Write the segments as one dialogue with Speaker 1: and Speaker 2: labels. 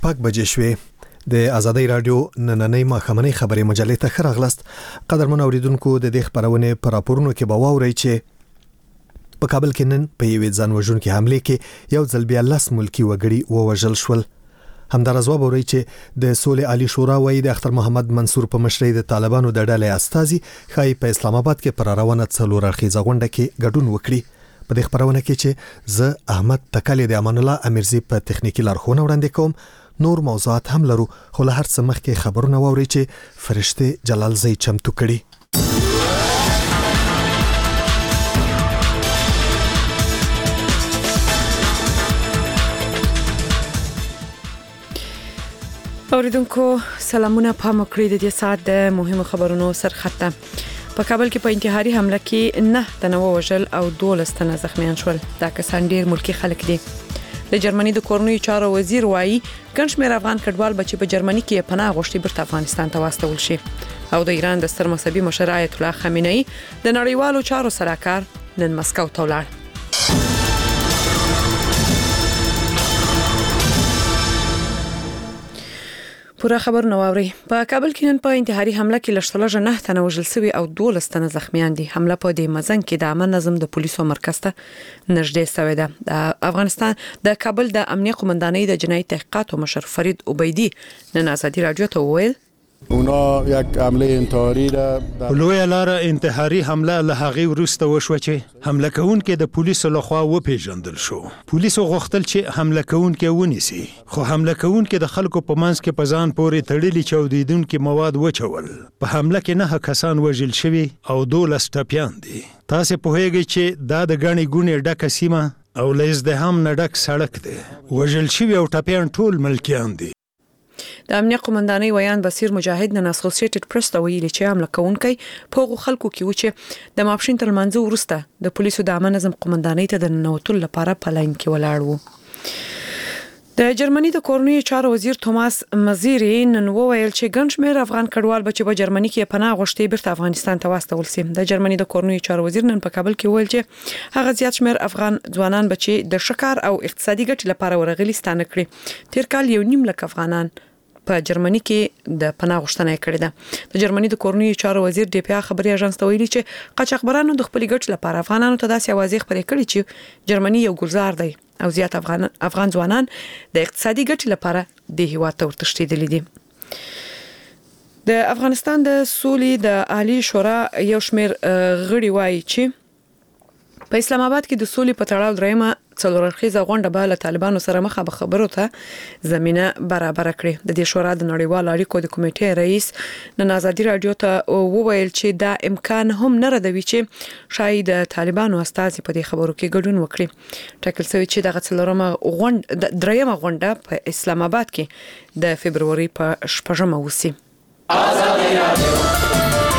Speaker 1: پاک بجې شوې د آزادۍ رادیو نننۍ ماښامنۍ خبري مجلې ته ښه راغلاست. قدرمن اوریدونکو د دې خبرونه پر راپورونو کې به واورئ چې په کابل کې نن په یوې ځانوژونکې حمله کې یو ځل بیا 10 ملکی وګړي ووژل شول. همدارس وبورئ چې د سولې عالی شورا وایي د اختر محمد منصور په مشرۍ د طالبانو د ډلې استازي خای په اسلام آباد کې پر روانه څلور اړخیزه غونډه کې ګډون وکړي. په دې خبرونه کې چې زه احمد تکلی د امان الله امیرزی په تخنیکی لارښوونه وړاندې کوم. نور موضوعات هم لرو خو له هر څه مخکې خبرونه واورئ چې فرشته جلال زئی چمتو کړي.
Speaker 2: اوریدونکو سلامونه، پام وکړئ د دې ساعت د مهمو خبرونو سرخطه. په کابل کې په انتحاري حمله کې 9 تنه وژل او 12 تنه زخمیان شول. دا کسان ډیر ملکی خلک دي. د جرمني د کورنیو چارو وزیر وایي ګڼ شمېر افغان کډوال بچي په جرمني کې پناه غوښتي بیرته افغانستان ته واستول شي. او د ایران د ستر مذهبي مشر آیت الله خامنه‌ای د نړیوالو چارو سلاکار نن مسکو ته ولاړ. پورا خبر نو اوري. په کابل کې نن په انتحاري حمله کې لږ 9 تنه وژل شوي او 12 تنه زخمیان دي. حمله په دې مزن کې د امن نظم د پولیسو مرکز ته نږدې شوې ده. د افغانستان د کابل د امنیه قومندانۍ د جنایي تحقیقاتو مشر فرید عبیدی نن آزادي رادیو ته وویل
Speaker 3: اونا یک حمله انتحاری را
Speaker 4: لوی لاره انتحاری حمله له هغه وروسته وشو چې حمله کوونکې د پولیسو لخوا وپیژندل شو. پولیسو غوښتل چې حمله کوونکې ونیسي، خو حمله کوونکې د خلکو په منځ کې په ځان پورې تړلي چاودیدونکي مواد وچول. په حمله کې 9 کسان وژل شوي او 12 ټپیان دي. تاسو پوهیږئ چې دا د غني ګونې ډکه سیمه او له ازدحام نه ډک سړک دی. وژل شوي او ټپیان ټول ملکیان دي.
Speaker 2: د امنیه قومندانۍ ویان بصیر مجاهد نن اسوسییټډ پریس ته ویلي چې حمله کوونکی په خلکو کې و چې د ماپښین تر منځ ورسته د پولیسو د امن نظم قومندانۍ ته د نوتل لپاره په لاین کې ولاړ وو. د جرمني د کورنیو چارو وزیر توماس مزيري نن وویل چې ګڼ شمېر افغان کډوال بچي په جرمني کې پناه غوښتي بیرته افغانستان ته واستول شي. د جرمني د کورنیو چارو وزیر نن په کابل کې ویل چې هغه زیات شمېر افغان ځوانان بچي د شکار او اقتصادي ګټې لپاره ورغلي ستانه کړي. تیر کال 1.5 لک افغانان په جرمني کې د پناه غوښتنه کړې ده. د جرمني د کورنیو چارو وزیر ډي پی خبري اژانس ته ویلي چې قاچاقبرانو د خپل ګټ لپاره افغانانو ته داسې اوازې خبرې کړې چې جرمني یو ګلزار دی او زیات افغان ځوانان د اقتصادي ګټ لپاره د هیواد ته ورتښتېدلي دي. د افغانستان د سولې د عالی شورا یو شمېر غړي وایي چې په اسلام آباد کې د سولې په تړاو درېمه څلورخیزه غونډه به له طالبانو سره مخه به خبرو ته زمينه برابر کړي. د دې شورا د نړیوالو اړیکو د کمیټې رئیس نن آزادي رادیو ته وویل چې دا امکان هم نه ردوي چې شاید طالبانو استازي په دې خبرو کې ګډون وکړي. ټاکل شوی چې دغه څلورمه درېمه غونډه په اسلام آباد کې د فبرवरी په 8 وسی. آزادي رادیو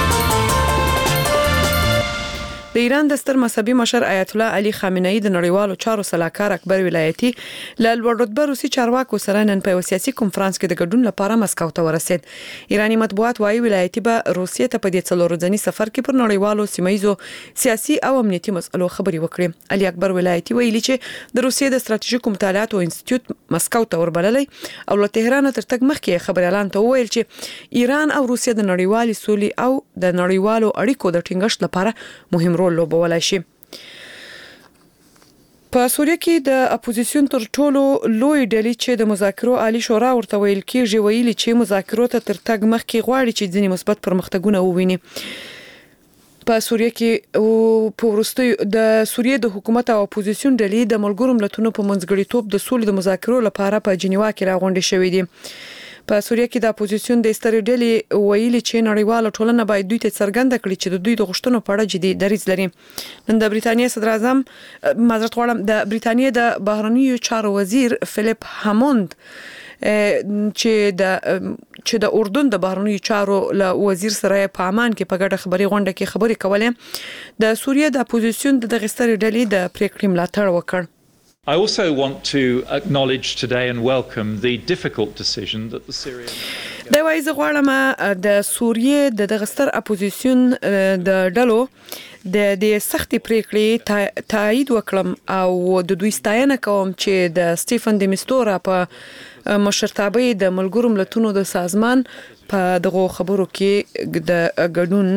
Speaker 2: د ایران د ستر مذهبي مشر آیت الله علي خامنه‌ای د نړیوالو چارو سلاکار اکبر ولایتي له لوړ رتبه روسي چارواکو سره نن په سیاسي کنفرانس کې د ګډون لپاره مسکو ته ورسید. ایرانی مطبوعات وايي ولایتي به روسیې ته په دې څلورځنی سفر کې پر نړیوالو سیمایزو سیاسي او امنیتي مسلو خبري وکړي. علي اکبر ولایتي ویلي چې د روسیې د ستراتیژیکو مطالعاتو انسټیټیوټ مسکو ته وربللې او له تهران تر تګ مخکې خبري اعلان ته ویل چې ایران او روسیې د نړیوالي سولې او د نړیوالو اړیکو د ټینګښت لپاره مهم رول لوبولای شي. په سوریه کې د اپوزیسیون تر ټولو لوی ډلې چې د مذاکرو عالی شورا ورته ویل کېږي ویلي چې مذاکرو ته تر تګ مخکې غواړي چې ځینې مثبت پرمختګونه وویني. په سوریه کې په وروستیو د سوریه د حکومت او اپوزیسیون ډلې د ملګرو ملتونو په منځګړیتوب د سولې د مذاکرو لپاره په جنیوا کې راغونډې شوې دي. په سوریه کې د اپوزیسیون د سترې ډلې ویلي چې نړیواله ټولنه باید دوی ته څرګنده کړي چې د دوی د غوښتنو په اړه جدي دریځ لري. نن د بریتانیا صدر اعظم د بریتانیا د بهرنیو چارو وزیر فلیپ هاموند چې د اردن د بهرنیو چارو له وزیر سره په عمان کې په ګډه خبري غونډه کې خبري کولې د سوریه د اپوزیسیون د سترې ډلې د پریکړې ملاتړ وکړ.
Speaker 5: I also want to acknowledge today and welcome the difficult decision that the Syrian
Speaker 2: دا وایي زه غواړم د سوریې د دغستر اپوزیسیون د ډلو د سختي پریکړې تایید وکړم او د دوی ستاینه کوم چې د سټيفن د مستورا په مشرتابه د ملګرو ملتونو د سازمان په دغه خبرو کې د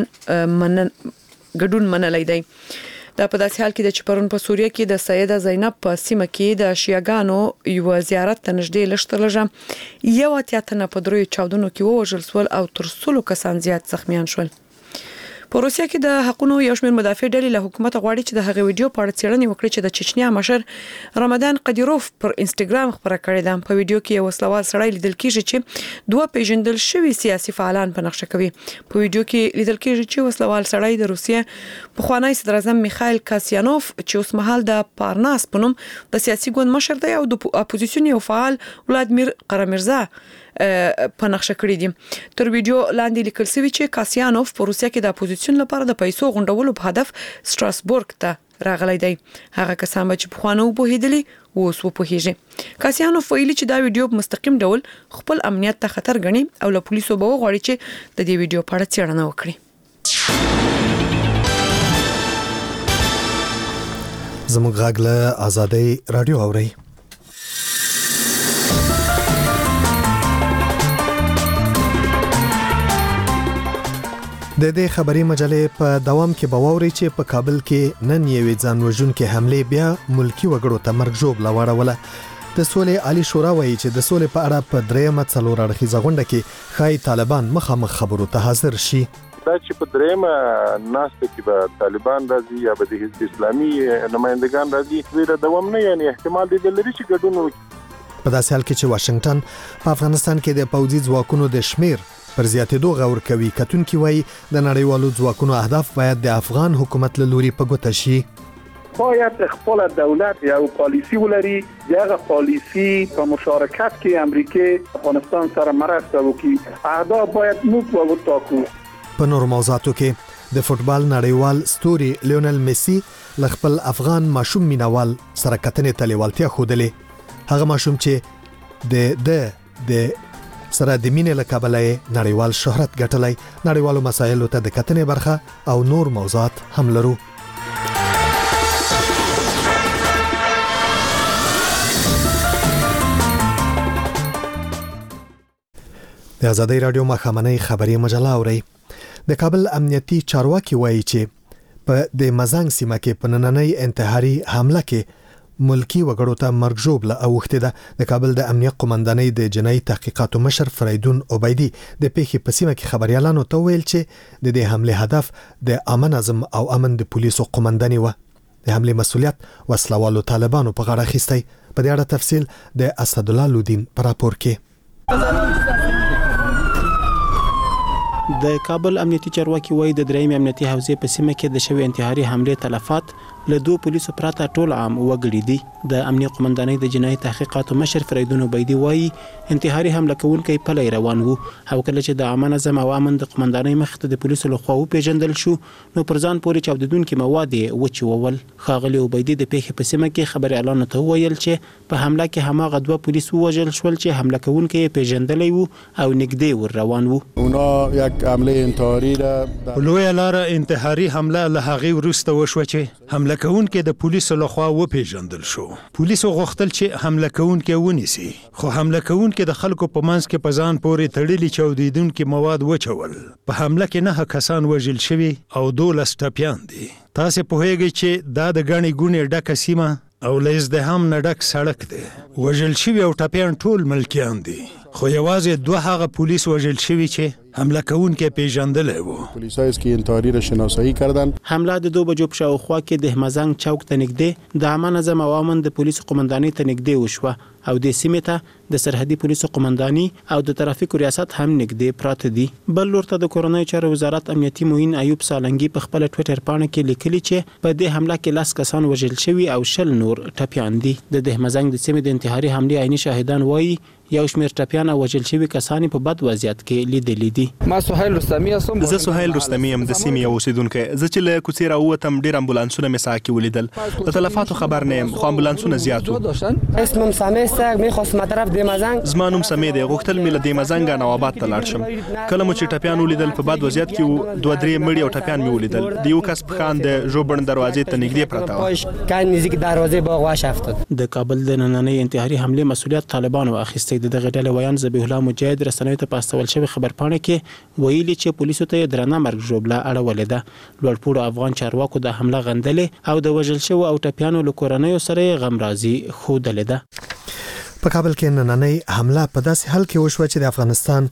Speaker 2: ګډون منلای دی. دا په داسې حال کې د چپرون په سوریه کې د سیده زینب په سیمه کې د شیعاګانو یو زیارت ته نږدې لشتلجه یو اتیاتنه په دروي چاودنو کې ووژل سول او تر 100 کسان زیات زخمیان شول. په روسیا کې د حقوقو یو شمېر مدافع ډلې له حکومت غواړي چې د هغې ویډیو په اړه څېړنه وکړي چې د چچنیا مشر رمضان قدیروف پر انستګرام خبره کړې ده. په ویډیو کې یو وسلوال سړی لیدل کېږي چې دوه پیژندل شوي سیاسي فعالان په نقشه کوي. په ویډیو کې لیدل کېږي چې وسلوال سړی د روسیې پخوانی صدر اعظم میخائیل کاسیانوف چې اوس مهال د پارناس په نوم د سیاسي ګوند مشر دی او د اپوزیسیون یو فعال ولادمیر قرامرزا په نقشه کړی دي. تر ویډیو لاندې لیکل شوی چې کاسیانوف په روسیا کې د اپوزیسیون لپاره د پیسو غونډولو په هدف ستراسبورګ ته راغلی دی. هغه کسان چې په خوانو بوهیدلی اوس وپوهیږي. کاسیانوف ویلي چې دا ویډیو په مستقیم ډول خپل امنیت ته خطر ګڼي او له پولیسو به وغواړي چې د دې ویډیو په اړه څېړنه وکړي.
Speaker 1: زموږ غږ له آزادۍ رادیو اوري. د دې خبري مجلې په دوام کې باوري چې په کابل کې نن یوې ځانوژونکې حمله بیا ملکی وګړو ته مرګ ژوبله واړوله. د سولې عالی شورا وایي چې د سولې په اړه په دریمه څلور اړخیزه غونډه کې خای طالبان مخامخ خبرو ته حاضر شي.
Speaker 3: دا چې په دریمه ناسته کې به طالبان راځي یا به د حزب اسلامي نمائندگان راځي ویره دوام نه یعنی احتمال دی لري چې ګډون وکړي.
Speaker 1: په داسې حال کې چې واشنگټن په افغانستان کې د پوځي ځواکونو د شمیر پر زیاتېدو غور کوي. کتونکي وایي د نړیوالو ځواکونو اهداف باید د افغان حکومت له لوري په ګوته شي.
Speaker 5: باید خپل دولت یا پالیسی ولري. دغه پالیسی په مشارکت کې امریکا افغانستان سره مرسته وکړي. اهداف باید موږ وټاکو.
Speaker 1: په نور موضوعاتو کې د فوتبال نړیوال ستوري لیونل میسی ل خپل افغان ماشوم مینوال سره کتنې ته لیوالتیا خوده. هغه ماشوم چې د سره د مینې له کبله نړیوال شهرت ګټلی. نړیوالو مسایلو ته د کتنې برخه او نور موضوعات هم لرو. د آزادۍ رادیو ماښامنۍ خبري مجله اوري. د کابل امنیتي چارواکي وایي چې په د مزنګ سیمه کې په نننۍ انتحاري حمله کې ملکی وګړو ته مرګ ژوبله اوښتې ده. د کابل د امنیت قومندانۍ د جنایي تحقیقاتو مشر فریدون عبیدي د پیښې په سیمه کې خبريالانو ته ویل چې د دې حمله هدف د امن اعظم او امن د پولیسو قومنداني و. د حمله مسؤلیت وسلوالو طالبانو په غاړه اخیستی. په دې اړه تفصیل د اسدالله لودین په راپور کې.
Speaker 6: د کابل امنیتي چارواکي وایي د درېیم امنیتي حوزې په سیمه کې د شوی انتحاري حمله تلفات له دوه پولیسو پراته ټول عام وګړي دي. د امنیت قومندانۍ د جنایي تحقیقاتو مشر فریدون عبیدي وایي انتحاري حمله کوونکی پلی روان وو او کله چې د امن اعظم او امن د قومندانۍ مخ ته د پولیسو لخوا وپیژندل شو نو پر ځان پورې چاودیدونکي مواد وچول. ښاغلي عبیدي د پیښې په سیمه کې خبريالانو ته وویل چې په حمله کې هماغه دوه پولیس ووژل شول چې حمله کوونکی پیژندلی وو او نږدې ور روان وو.
Speaker 3: اونا یک حمله انتحاري ده.
Speaker 4: لوی لاره انتحاري حمله له هغې وروسته وشوه چې حمله کوونکی د پولیسو لخوا وپیژندل شو. پولیسو غوښتل چې حمله کوونکی ونیسي خو حمله کوونکی د خلکو په منځ کې په ځان پورې تړلي چاودیدونکي مواد وچول. په حمله کې 9 کسان وژل شوي او 12 ټپیان دي. تاسو پوهیږئ چې دا د غني ګونې ډکه سیمه او له ازدحام نه ډک سړک دی. وژل شوي او ټپیان ټول ملکیان دي خو یوازې 2 هغه پولیس وژل شوي چې حمله کوونکی پیژندلی وو.
Speaker 3: پلیس‌ها است که انتحاری را شناسایی کردند.
Speaker 6: حمله د 2 بجو په شاوخوا کې د مزنګ چوک ته نږدې د امن اعظم او امن د پولیسو قومندانۍ ته نږدې وشوه او د سیمې ته د سرحدي پولیسو قومنداني او د ترافیکو ریاست هم نږدې پراته دي. بل لور ته د کورنۍ چارو وزارت امنیتي معین ایوب سالنګي په خپل ټوئیټر پاڼه کې لیکلي چې په دې حمله کې 10 کسان وژل شوي او 10 نور ټپیان دي. د مزنګ د سیمې د انتحاري حمله عیني شاهدان وایي یو شمېر ټپیان او وژل شوي کسان په بد وضعیت کې لیدلي دي. وکړي.
Speaker 7: ما سهیل رستمی اسم.
Speaker 8: زه سهیل رستمی ام د سیمې اوسیدونکو. زه چې له کوڅې راووتم ډېر امبولانسونه مې ساکي ولیدل. د تلفاتو خبر نه یم خو امبولانسونه زیات وو.
Speaker 9: اسمم سامي است می‌خواستم طرف دیمزنګ.
Speaker 8: زما نوم سمې دی. غوښتل مې له دیمزنګ نواباد ته لاړ شم. کله مو چې ټپیان ولیدل په بد وضعیت کې وو. 2-3 مړي او ټپیان مې ولیدل. د یو کس په خان د ژوبڼ دروازې ته نږدې پراته وو.
Speaker 9: کان نزدیک دروازې باغ واش افتاد.
Speaker 6: د کابل د نننۍ انتحاري حمله مسؤلیت طالبانو اخیستی. دغه ډلې ویان ذبیح الله مجاهد رسنیو ته پاستول شوی خبرپاڼه کې ویلي چې پولیسو ته درنه مرګ ژوبله اړولې ده. لوړپوړو افغان چارواکو د حمله غندلې او د وژل شوو او ټپیانو له کورنیو سره غمرازي ښودلې ده.
Speaker 1: په کابل کې نننۍ حمله په داسې حال کې وشوه چې د افغانستان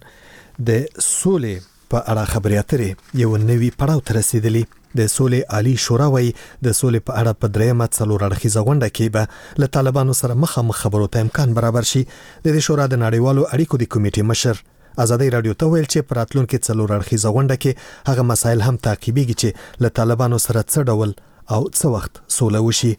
Speaker 1: د سولې په اړه خبرې اترې یو نوی پړاو ته رسیدلی. د سولې عالی شورا وایي د سولې په اړه په درېیمه څلور اړخیزه غونډه کې به له طالبانو سره مخامخ خبرو ته امکان برابر شي. د دې شورا د نړیوالو اړیکو د کمیټې مشر ازادي رادیو ته ویل چې په راتلونکي څلور اړخیزه غونډه کې هغه مسایل هم تعقیبېږي چې له طالبانو سره څه ډول او څه وخت سوله وشي.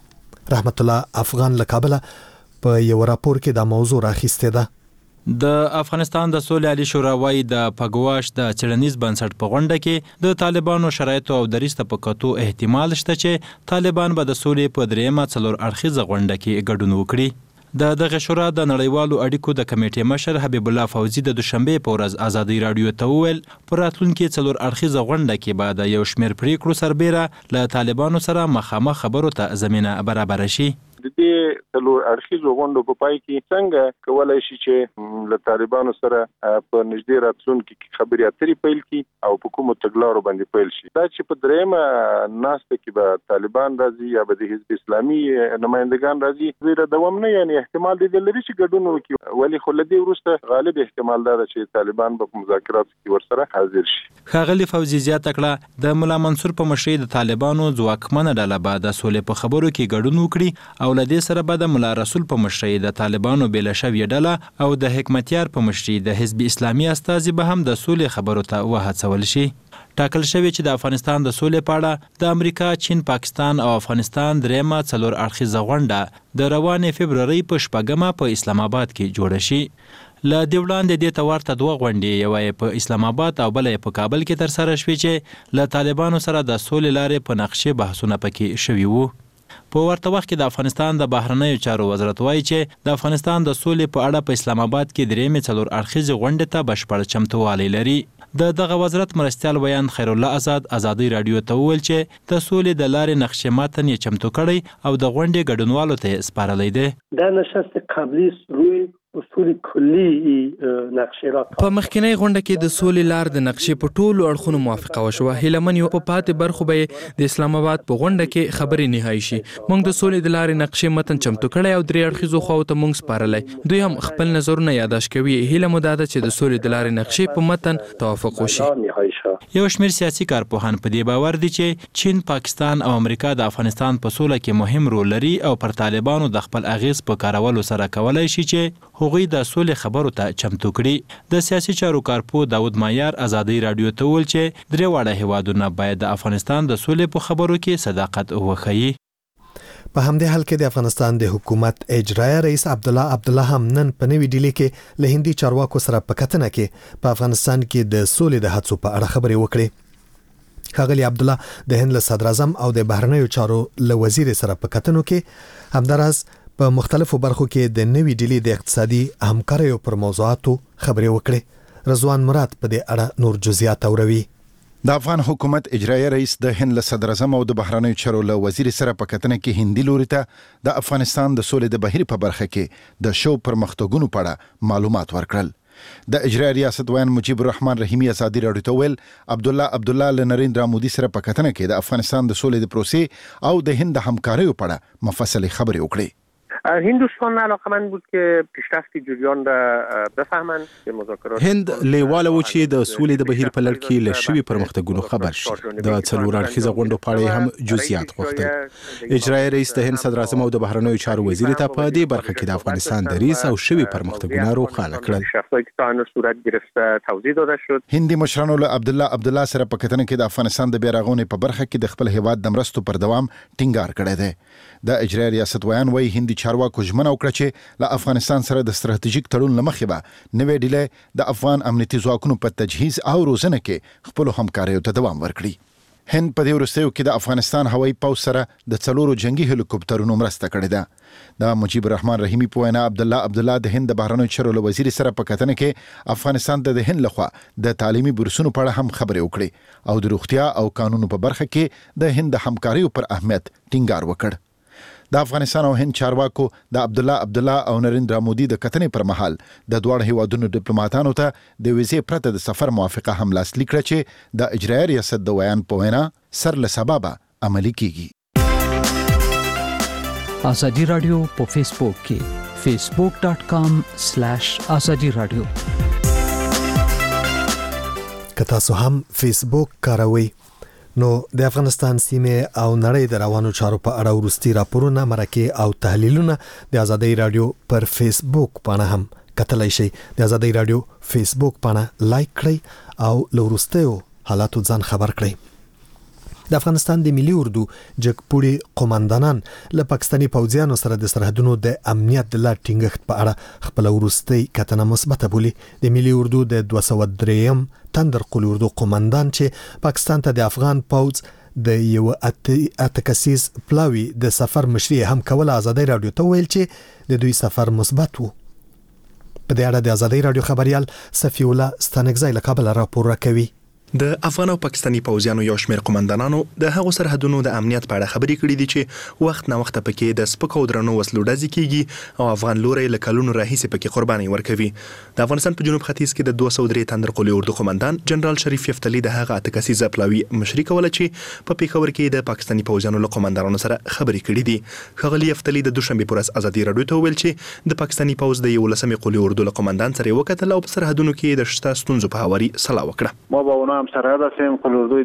Speaker 1: رحمت الله افغان له کابل په یو راپور کې دا موضوع راخیسته ده.
Speaker 10: د افغانستان د سولې عالی شورا وايي د پګواش د چلنیز بنسټ په غونډه کې د طالبانو شرایطو او دریسته په کتو احتمال شته چې طالبان به د سولې په درېیمه څلور اړخیزه غونډه کې ګډون وکړي. دغه شورا د نړیوالو اړیکو د کمیټې مشر حبیب الله فوزي د دوشنبه په ورځ ازادي رادیو ته وویل پر راتلونکي څلور اړخیزه غونډه کې به د یو شمېر پریکړو سربېره له طالبانو سره مخامخ خبرو ته زمينه برابر شي.
Speaker 3: د دې څلور اړخیزو غونډو په پای کې څنګه کولای شي چې له طالبانو سره په نږدې راتلونکي کې خبرې اترې پیل کړي او په کومو تګلارو باندې پیل شي. دا چې په درېیمه ناسته کې به طالبان راځي یا به د حزب اسلامي نمائندگان راځي زیره دوام نه یعنی احتمال دی لري چې ګډون وکړي. ولی خو له دې وروسته غالب احتمال دا چې طالبان په مذاکراتو کې ورسره حاضر شي.
Speaker 10: ښاغلي فوزي زیاته کړه د مولا منصور په مشرۍ د طالبانو ځواکمنه ډله به د سولې په خبرو کې ګډون وکړي او له دې سره به د مولا رسول په مشرۍ د طالبانو بیل شوی ډله او د حکمتیار په مشرۍ د حزب اسلامي استازي به هم د سولې خبرو ته وهڅول شي. ټاکل شوی چې د افغانستان د سولې په اړه د امریکا، چین، پاکستان او افغانستان درېیمه څلور اړخیزه غونډه د روانې فبرورۍ په 8مه په اسلام آباد کې جوړه شي. له دې وړاندې دې ته ورته دوه غونډې یوه په اسلام آباد او بله په کابل کې ترسره شوې چې له طالبانو سره د سولې لارې په نقشې بحثونه پکې شوي وو. په ورته وخت کې د افغانستان د بهرنیو چارو وزارت وایي چې د افغانستان د سولې په اړه په اسلام آباد کې درېیمې څلور اړخیزې غونډې ته بشپړ چمتووالی لري. دغه وزارت مرستیال ویان خیر الله آزاد ازادي رادیو ته وویل چې د سولې د لارې نقشې متن یې چمتو کړی او د غونډې ګډونوالو ته سپارلی دی.
Speaker 11: در نشست قبلی روی اصول کلی نقشې را
Speaker 12: په مخکینی غونډه کې د سولې لار د نقشې په ټولو اړخونو موافقه وشوه. هیلمن یو په پاتې برخو به د اسلام آباد په غونډه کې خبرې نهایی شي. موږ د سولې د لارې نقشې متن چمتو کړی او درې اړخیزو خواو ته موږ سپارلی. دوی هم خپل نظرونه یادداشت کوي. هیله مو دا ده چې د سولې د لارې نقشې په متن توافق وشي.
Speaker 10: یو شمېر سیاسي کارپوهان په دې باور دي چې چین، پاکستان او امریکا د افغانستان په سوله کې مهم رول لري او پر طالبانو د خپل اغیز په کارولو سره کولای شي چې هغوی د سولې خبرو ته چمتو کړي. د سیاسي چارو کارپوه داود مایار ازادي رادیو ته وویل چې درې واړه هیوادونه باید د افغانستان د سولې په خبرو کې صداقت وښيي.
Speaker 1: په همدې حال کې د افغانستان د حکومت اجرایي رئیس عبدالله هم نن په نوې ډیلي کې له هندي چارواکو سره په کتنه کې په افغانستان کې د سولې د هڅو په اړه خبرې وکړې. ښاغلي عبدالله د هند له صدر اعظم او د بهرنیو چارو له وزیر سره په کتنو کې همداراز په مختلفو برخو کې د نوې ډیلي د اقتصادي همکاریو پر موضوعاتو خبرې وکړې. رضوان مراد په دې اړه نور جزئیات اوروي.
Speaker 13: د افغان حکومت اجرایي رئیس د هند له صدر اعظم او د بهرنیو چارو له وزیر سره په کتنه کې هندي لوري ته د افغانستان د سولې د بهیر په برخه کې د شو پرمختګونو په اړه معلومات ورکړل. د اجرایي ریاست ویان مجیب الرحمن رحیمی ازادي رادیو ته ویل عبدالله له نریندرا مودي سره په کتنه کې د افغانستان د سولې د پروسې او د هند د همکاریو په اړه مفصل خبرې وکړې.
Speaker 14: هندوستان علاقمند بود که پیشرفت جریان را بفهمند که مذاکرات
Speaker 15: هند لیواله و چې د سولې د بهیر په لړ کې له شوي پرمختګونو خبر شي. د څلور اړخیزه غونډو په اړه هم جزئیات غوښتل. اجرایي رئیس د هند صدر اعظم او د بهرنیو چارو وزیر ته په دې برخه کې د افغانستان دریځ او شوي پرمختګونه روښانه کړل.
Speaker 14: شخصیت تعامل صورت گرفته توضیح داده شد.
Speaker 13: هندي مشرانو له عبدالله سره په کتنه کې د افغانستان د بیرغونې په برخه کې د خپل هیواد د مرستو پر دوام ټینګار کړی دی. د اجرایي ریاست ویان وایي هندي چارواکو ژمنه وکړه چې له افغانستان سره د ستراتیژیک تړون لمخې به نوې ډلې د افغان امنیتي ځواکونو په تجهیز او روزنه کې خپل همکاریو ته دوام ورکړي. هند په دې وروستیو کې د افغانستان هوایي پوځ سره د 4 جنگي هلیکوپټرونو مرسته کړې ده. د مجيب الرحمن رحیمی په وینا عبدالله د هند د بهرنیو چارو له وزیر سره په کتنه کې افغانستان د هند لخوا د تعلیمي بورسونو په اړه هم خبرې وکړې او د روغتیا او قانونو په برخه کې د هند د همکاریو پر اهمیت ټینګار وکړ. د افغانستان او هند چارواکو د عبدالله او نریندرا مودي د کتنې پر مهال د دوه هیوادونو ډیپلوماټانو ته د ویزې پرته د سفر موافقه هم لاسلیک کړه چې د اجرایي ریاست د ویان په وینا سر له سببه عملي کیږي.
Speaker 7: ازادي رادیو په فیسبوک کې facebook.com/ازادي رادیو.
Speaker 1: که تاسو هم فیسبوک کاروئ نو د افغانستان سیمه او نړۍ د روانو چارو په اړه ورستي راپورونه، مرکه او تحلیلونه د ازادي رادیو پر فیسبوک باندې هم کتلای شئ. د ازادي رادیو فیسبوک باندې لایک کړئ او لورستیو حالاتو ځان خبر کړئ. د افغانستان د ملي اردو جګپوړي قوماندانان له پاکستاني پوځیانو سره د سرحدونو د امنیت د لا ټینګښت په اړه خپل ورستي کتنه مثبته بولي. د ملي اردو د 203م تندر قول اردو قوماندان چې پاکستان ته د افغان پوځ د یو اتکسیز پلاوی د سفر مشري هم کوله ازادي رادیو ته ویل چې د دوی سفر مثبت وو. په دې اړه د ازادي رادیو خبريال صفی الله ستانکزی له کابل راپور راکوي.
Speaker 8: د افغان او پاکستاني پوځیانو یو شمېر قوماندانانو د هغو سرحدونو د امنیت په اړه خبرې کړې دي چې وخت نه وخت پکې د سپکو درنو وسلو ډزې کیږي او افغان لوري له کلونو راهیسې پکې قرباني ورکوي. د افغانستان په جنوب ختیځ کې د 203 تندر قول اردو قوماندان جنرال شریف یفتلی د هغه اتکسي زپلاوی مشري کوله چې په پیښور کې د پاکستاني پوځیانو له قوماندانانو سره خبرې کړې دي. خغلی یفتلی د دوشنبه پر ورځ ازادي رادیو ته ویل چې د پاکستاني پوځ د 11 قول اردو له قوماندان سره وکتل او په سرحدونو کې د شته ستونزو په هواري سلا وکړه.
Speaker 5: ما با اونها هم سرحد هستیم.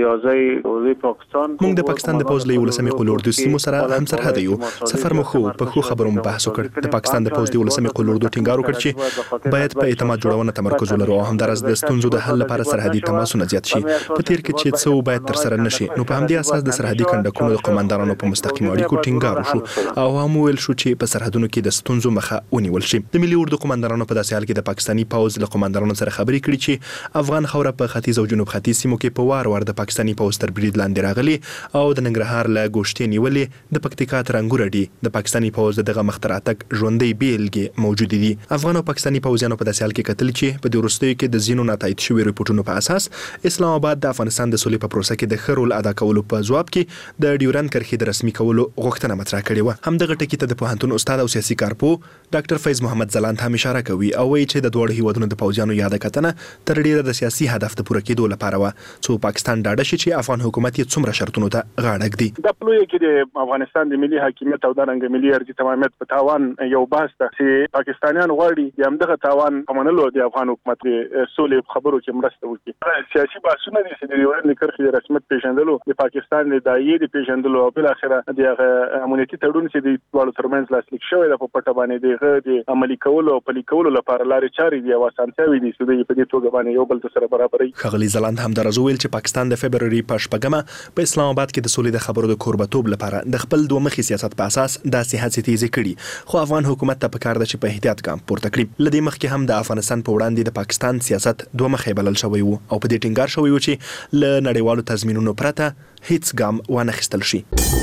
Speaker 8: موږ د پاکستان د پوځ له 11 قول اردو سیمو سره هم سرحد یو. سفر مو خو په خو خبرو بحث وکړ. د پاکستان د پوځ د 11 قول اردو ټینګار وکړ چې باید په اعتماد جوړونه تمرکز ولرو او همدارس د ستونزو د حل لپاره سرحدي تماسونه زیات شي. په تیر کې چې څو باید تر سره نشي نو په همدې اساس د سرحدي کندکونو د قوماندانانو په مستقیم اړیکو ټینګار وشو او هم ویل شو چې په سرحدونو کې د ستونزو مخه ونیول شي. د ملي اردو قوماندانانو په داسې حال کې د پاکستاني پوځ له قوماندانانو سره خبرې کړې چې افغان خوره په ختیځ او جنوب ختیځ سیمو کې په وار د پاکستاني پوځ تر برید لاندې راغلي او د ننګرهار له ګوشتې نیولې د پکتیکا تر انګور ډي د پاکستاني پوځ دغه مختراتک ژوندۍ بیلګې موجود دي. افغان او پاکستاني پوځیانو په داسې حال کې کتل چې په دې وروستیو کې د زینو ناتایید شوی ریپورتونو په اساس اسلام آباد د افغانستان د سولې په پروسه کې د خرول ادا کولو په ځواب کې د ډیورند کرښې د رسمي کولو غوښتنه مطرح کړې و. همدغه ټکي ته د پوهنتون استاد او سیاسي کارپو ډاکټر فیض محمد زلاند هم اشاره کوي او وایي چې د دوه هیوادونو د پوځیانو یاد کتنه تر ډیره د سیاسي هدف ته پوره کېدو لپاره و څو پاکستان ډاډه شي چې افغان حکومت یې څومره شرطونو ته غاړه ږدي.
Speaker 5: د پلوې کې د افغانستان د ملي حاکمیت او د رنګ ملي ارزي تمامیت په تاوان یو باس ده چې پاکستانیان غواړي د همدغه تاوان په منلو د افغان حکومت سولې خبرو کې مرسته وکړي. سیاسي بحثونه دي چې د ډیورند کرښې د رسمیت پیژندلو د پاکستان د دایې د پیژندلو او بل اخره د امنیتي تړون چې د دوه ترمنځ لاسلیک شوی د په پټه باندې د عملي کولو او پلي کولو لپاره لارې چارې دي او اسانتیاوې دي چې په دې توګه باندې یو بل سره برابرې.
Speaker 8: خغلی زلاند هم درځو ویل چې پاکستان د فبرवरी په شپږمه په اسلام آباد کې د سولې د خبرو د کوربتوب لپاره د خپل دوه مخي سیاست په اساس داسې هڅې تیزې کړي خو افغان حکومت ته پکار ده چې په احتیاط ګام پورته کړي. لدې مخکې هم د افغانستان په وړاندې د پاکستان سیاست دوه مخي بلل شوی وو او په دې ټینګار شوی و چې ل نړیوالو تضمینونو پرته هیڅ ګام ونه اخیستل شي.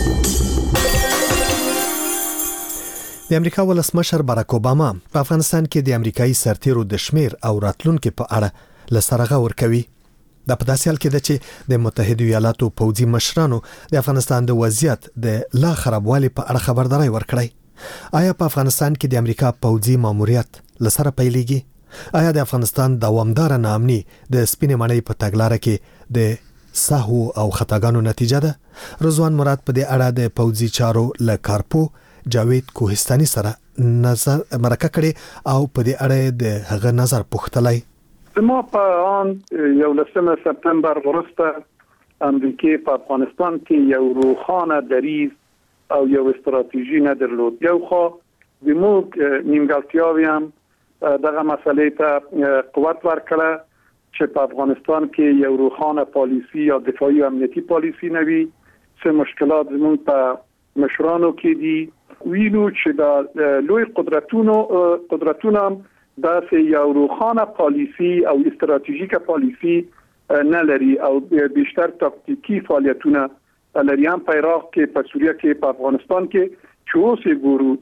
Speaker 1: د امریکا ولسمشر باراک اوباما په افغانستان کې د امریکایي سرتیرو د شمیر او راتلونکو په اړه لسرغه ورکوي. د په داسې حال کې ده چې د متحده ایالاتو پوځي مشرانو د افغانستان د وضعیت د لا خرابوالي په اړه خبرداري ورکړی. آیا په افغانستان کې د امریکا پوځي ماموریت لسره پیلېږي؟ آیا د افغانستان دوامدار ناامني د سپینې مړۍ په تګلارې کې د سهو او خطاګانو نتیجه ده؟ رضوان مراد په دې اړه د پوځي چارو له کارپو جاوید کوهستاني سره نظر مرکه کړي او په دې اړه د هغه نظر پوښتلی.
Speaker 5: ما په آن 11 سپتامبر وروسته امریکا په افغانستان کې یو روښانه دریځ او یو استراتیژي نه درلود. یو خو د موږ نیمګړتیاوې هم دغه مسلې ته قوت ورکړه چې په افغانستان کې یو روښانه پالیسی یا دفاعي امنیتي پالیسی نه وي. څه مشکلات زموږ په مشرانو کې دي
Speaker 11: وینو چې د لوی قدرتونو د یو روخانه پالیسی او استراتیژیکه پالیسی نه لري او بیشتر تاکتیکی فعالیتونه لري، هم په عراق کې، په سوریه کې، په افغانستان کې چې اوس ګورو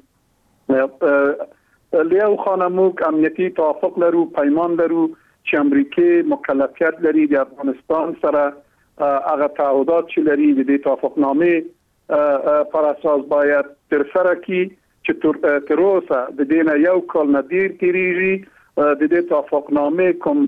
Speaker 11: لیو خانموک امنیتی توافق لرو، پیمان لرو چې امریکای مکلفیت لري د افغانستان سره هغه تعهدات چې لري د دې توافقنامه پر اساس باید تر سره کی چې تر اوسه د دې نه یو کال نه ډیر تیریږي د دې توافقنامه کوم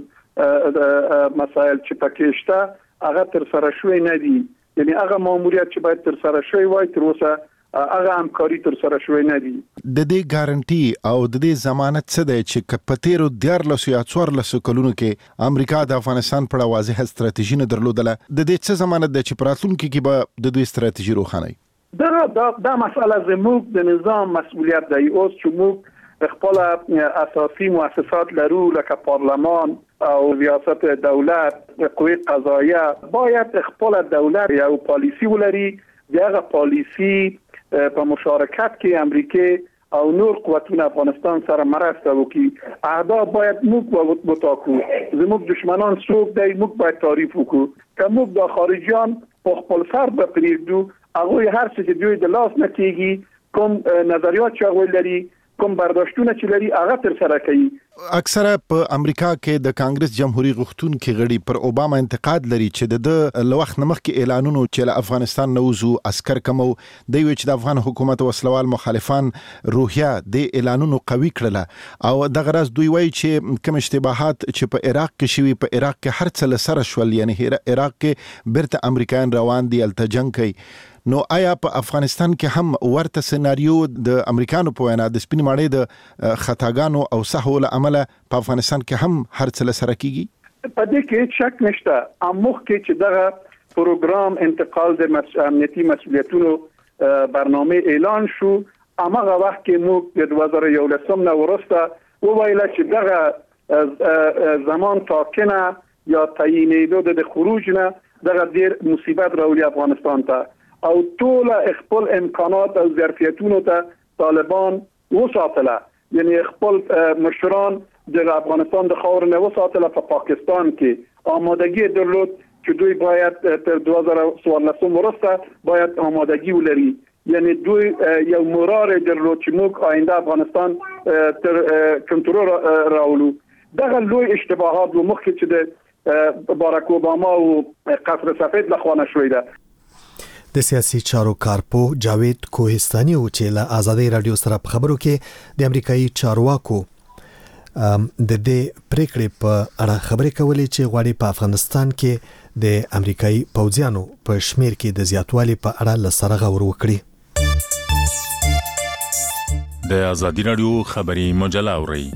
Speaker 11: مسائل چې پکې شته هغه تر سره شوی نه دي، یعنی هغه ماموریت چې باید تر سره شوی وای تر اوسه هغه همکاري تر سره شوی نه دي.
Speaker 13: د دې ګارانټي او د دې ضمانت څه دی چې کپتیرو 14 یا 14 کلونو کې امریکا د افغانستان په اړه واضحه ستراتیژي نه درلودله، د دې څه ضمانت دی چې پراتلونکو کې به د دوی ستراتیژي روښانه وي؟
Speaker 11: دا مسئله زموږ د نظام مسؤلیت دی. اوس چې موږ خپل اساسي مؤسسات لرو لکه پارلمان او ریاست دولت، قوه قضاییه، باید خپل دولت یو پالیسی ولري، دغه پالیسی په مشارکت کې امریکا او نور قوتونه افغانستان سره مرسته وکړي. اهداف باید موږ وټاکو، زموږ دشمنان څوک دی موږ باید تعریف وکړو، که موږ د خارجيان په خپل سر به پریږدو هغه هر څه چې دوی د لاس نه کیږي، کوم نظریات چې هغه لري، کوم برداشتونه چې لري هغه تر سره کوي.
Speaker 13: اکثره په امریکا کې د کانګرس جمهوریت غوښتونکي غړي پر اوباما انتقاد لري چې د لوخت نمخ کې اعلانونو چې له افغانستان نوزو عسكر کمو دی چې د افغان حکومت وسلوال مخالفان روحیه د اعلانونو قوي کړله او د غرض دوی وایي چې کوم اشتباهات چې په عراق کې شوي په عراق کې هر څه لسره شول، یعنی عراق کې برته امریکایان روان دي التجنګ کوي. نو آیا په افغانستان کې هم ورته سيناريو د امریکانو په وینا د سپین ماړې د خطاګانو او سهو له عمله په افغانستان کې هم هر څه سره کیږي؟
Speaker 11: په دې کې شک نشته. اموخ کې چې دغه پروګرام انتقال د امنیتي مسؤلیتونو برنامه اعلان شو، هغه وخت کې موږ د 2011 نه ورسته وویل چې دغه زمان ټاکنه یا تعیینېدو د خروج نه دغه ډیر مصیبت راولي افغانستان ته او ټول خپل امکانات او ظرفیتونو ته طالبان وساتله، یعنی خپل مشران د افغانستان د خاور نه وساتله. په پاکستان کې آمادگی درلود چې دوی باید تر 2014 ورسته باید آمادگی ولري، یعنی دوی یو مرار درلود چې موږ آینده افغانستان تر کنټرول راولو. دغه لوی اشتباهات و مخکې چې د باراک اوباما او قصر سفید لخوا شوی ده.
Speaker 1: د سیاسي چارو کارپو جاوید کوهستاني او چې له آزادۍ رادیو سره په خبرو کې د امریکایي چارواکو د دې پریکړې په اړه خبرې کولې چې غواړي په افغانستان کې د امریکایي پوځیانو په شمیر کې د زیاتوالي په اړه لسره غور وکړي.
Speaker 16: د آزادۍ رادیو خبري مجله اوري.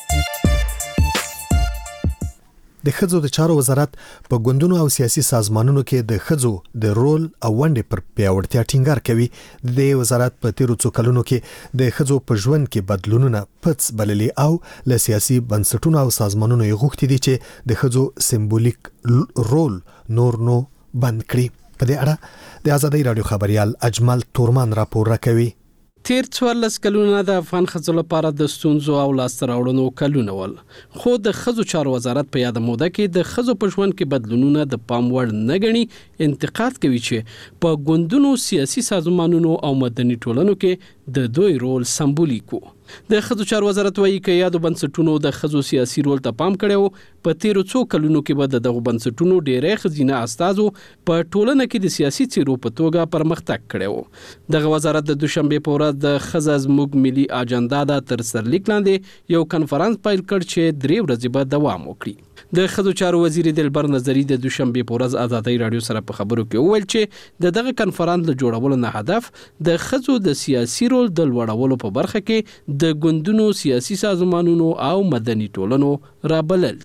Speaker 1: د ښځو د چارو وزارت په ګوندونو او سیاسي سازمانونو کې د ښځو د رول او ونډې پر پیاوړتیا ټینګار کوي. د وزارت په تیرو څو کلونو کې د ښځو په ژوند کې بدلونونه پڅ بللي او له سیاسي بنسټونو او سازمانونو یې غوښتي دي چې د ښځو سمبولیک رول نور نو بند کړي. په دې اړه د آزادۍ رادیو خبريال اجمل تورمان راپور راکوي.
Speaker 17: تیر 14 کلونه د افغان ښځو لپاره د ستونزو او لاسته راوړنو کلونه ول، خو د ښځو چارو وزارت په یاد موده کې د ښځو په ژوند کې بدلونونه د پام وړ نه ګڼي. انتقاد کوي چې په ګوندونو، سیاسي سازمانونو او مدني ټولنو کې د دوی رول سمبولیک وو. د ښځو چارو وزارت وایي چې یادو بنسټونو د ښځو سیاسي رول ته پام کړی، په تیرو څو کلونو کې به دغه بنسټونو ډېری ښځینه استازو په ټولنه کې د سیاسي څیرو په توګه پرمختګ کړی. دغه وزارت د دوشنبه په ورځ د ښځه زموږ ملي اجنډا د تر سرلیک لاندې یو کنفرانس پیل کړ چې 3 ورځې به دوام وکړي. د ښځو چارو وزیر دلبر نظری د دوشنبه په ورځ آزادۍ رادیو سره په خبرو کې وویل چې دغه کنفرانس له جوړولو نه هدف د ښځو د سیاسي رول د لوړولو په برخه کې د ګوندونو، سیاسي سازمانونو او مدني ټولنو رابلل دي.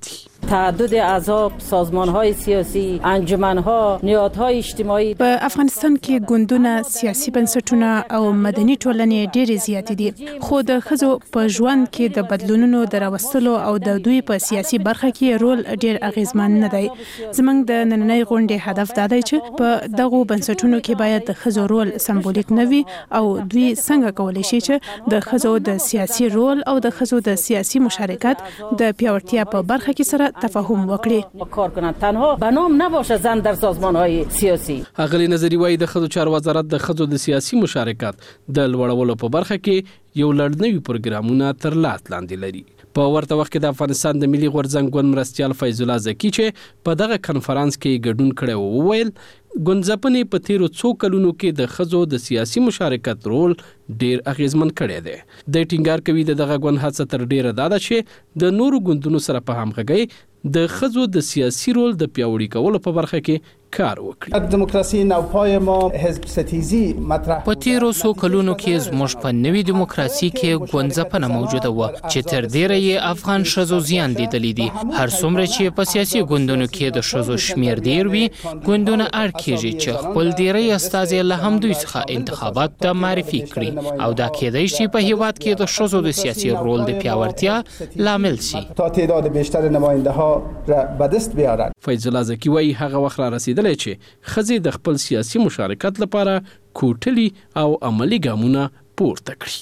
Speaker 18: تعدد احزاب، سازمان‌های سیاسی، انجمن‌ها، نهادهای اجتماعي
Speaker 19: په افغانستان کې ګوندونه، سیاسي بنسټونه او مدني ټولنې ډېرې زیاتې دي، خو د ښځو په ژوند کې د بدلونونو د راوستلو او د دوی په سیاسي برخه کې رول ډېر اغیزمن نه دی. زموږ د نننۍ غونډې هدف دا دی چې په دغو بنسټونو کې باید د ښځو رول سمبولیک نه وي او دوی څنګه کولی شي چې د ښځو د سیاسي رول او د ښځو د سیاسي مشارکت د پیاوړتیا په برخه کې سره تفاهم وکړي.
Speaker 18: کار کنند تنها بنام نباشه زن در سازمان‌های سیاسی.
Speaker 17: اغلی نظری وایي د ښځو چارو وزارت د ښځو د سیاسي مشارکت د لوړولو په برخه کې یو لړنوي پروګرامونه تر لاس لاندې لري. په ورته وخت کې د افغانستان د ملي غورځنګ ګوند مرستیال فیض الله زکی چې په دغه کنفرانس کې ګډون کړی و وویل ګوندځپنې په تیرو څو کلونو کې د ښځو د سیاسي مشارکت رول ډیر اغیزمن کړی دی. د ټینګار کوي دغه ګوند هڅه تر ډیره دا ده چې د نورو ګوندونو سره په همغږۍ د ښځو د سیاسي رول د پیاوړي کولو په برخه کې کار وکړي.
Speaker 20: دموکراسي نوپای ما حزب ستیزی مطرح
Speaker 21: په تیرو څو کلونو کې زموږ په نوې دیموکراسي کې ګوندځپنه موجوده و چې تر ډیره یې افغان ښځو زیان لیدلی دي. هر څومره چې په سیاسي ګوندونو کې د ښځو شمیر ډیر وي ګوندونه اړ کیږي چې خپل ډیری استازي له همدوی څخه انتخابات ته معرفي کړي او دا کېدای شي په هیواد کې د ښځو د سیاسي رول د پیاوړتیا لامل شي
Speaker 20: تا تعداد بیشتر نماینده ها را به دست بیارند.
Speaker 17: فیض الله زکی وایي هغه وخت را رسیدلی چې ښځې د خپل سیاسي مشارکت لپاره کوټلي او عملی ګامونه پورته کړي.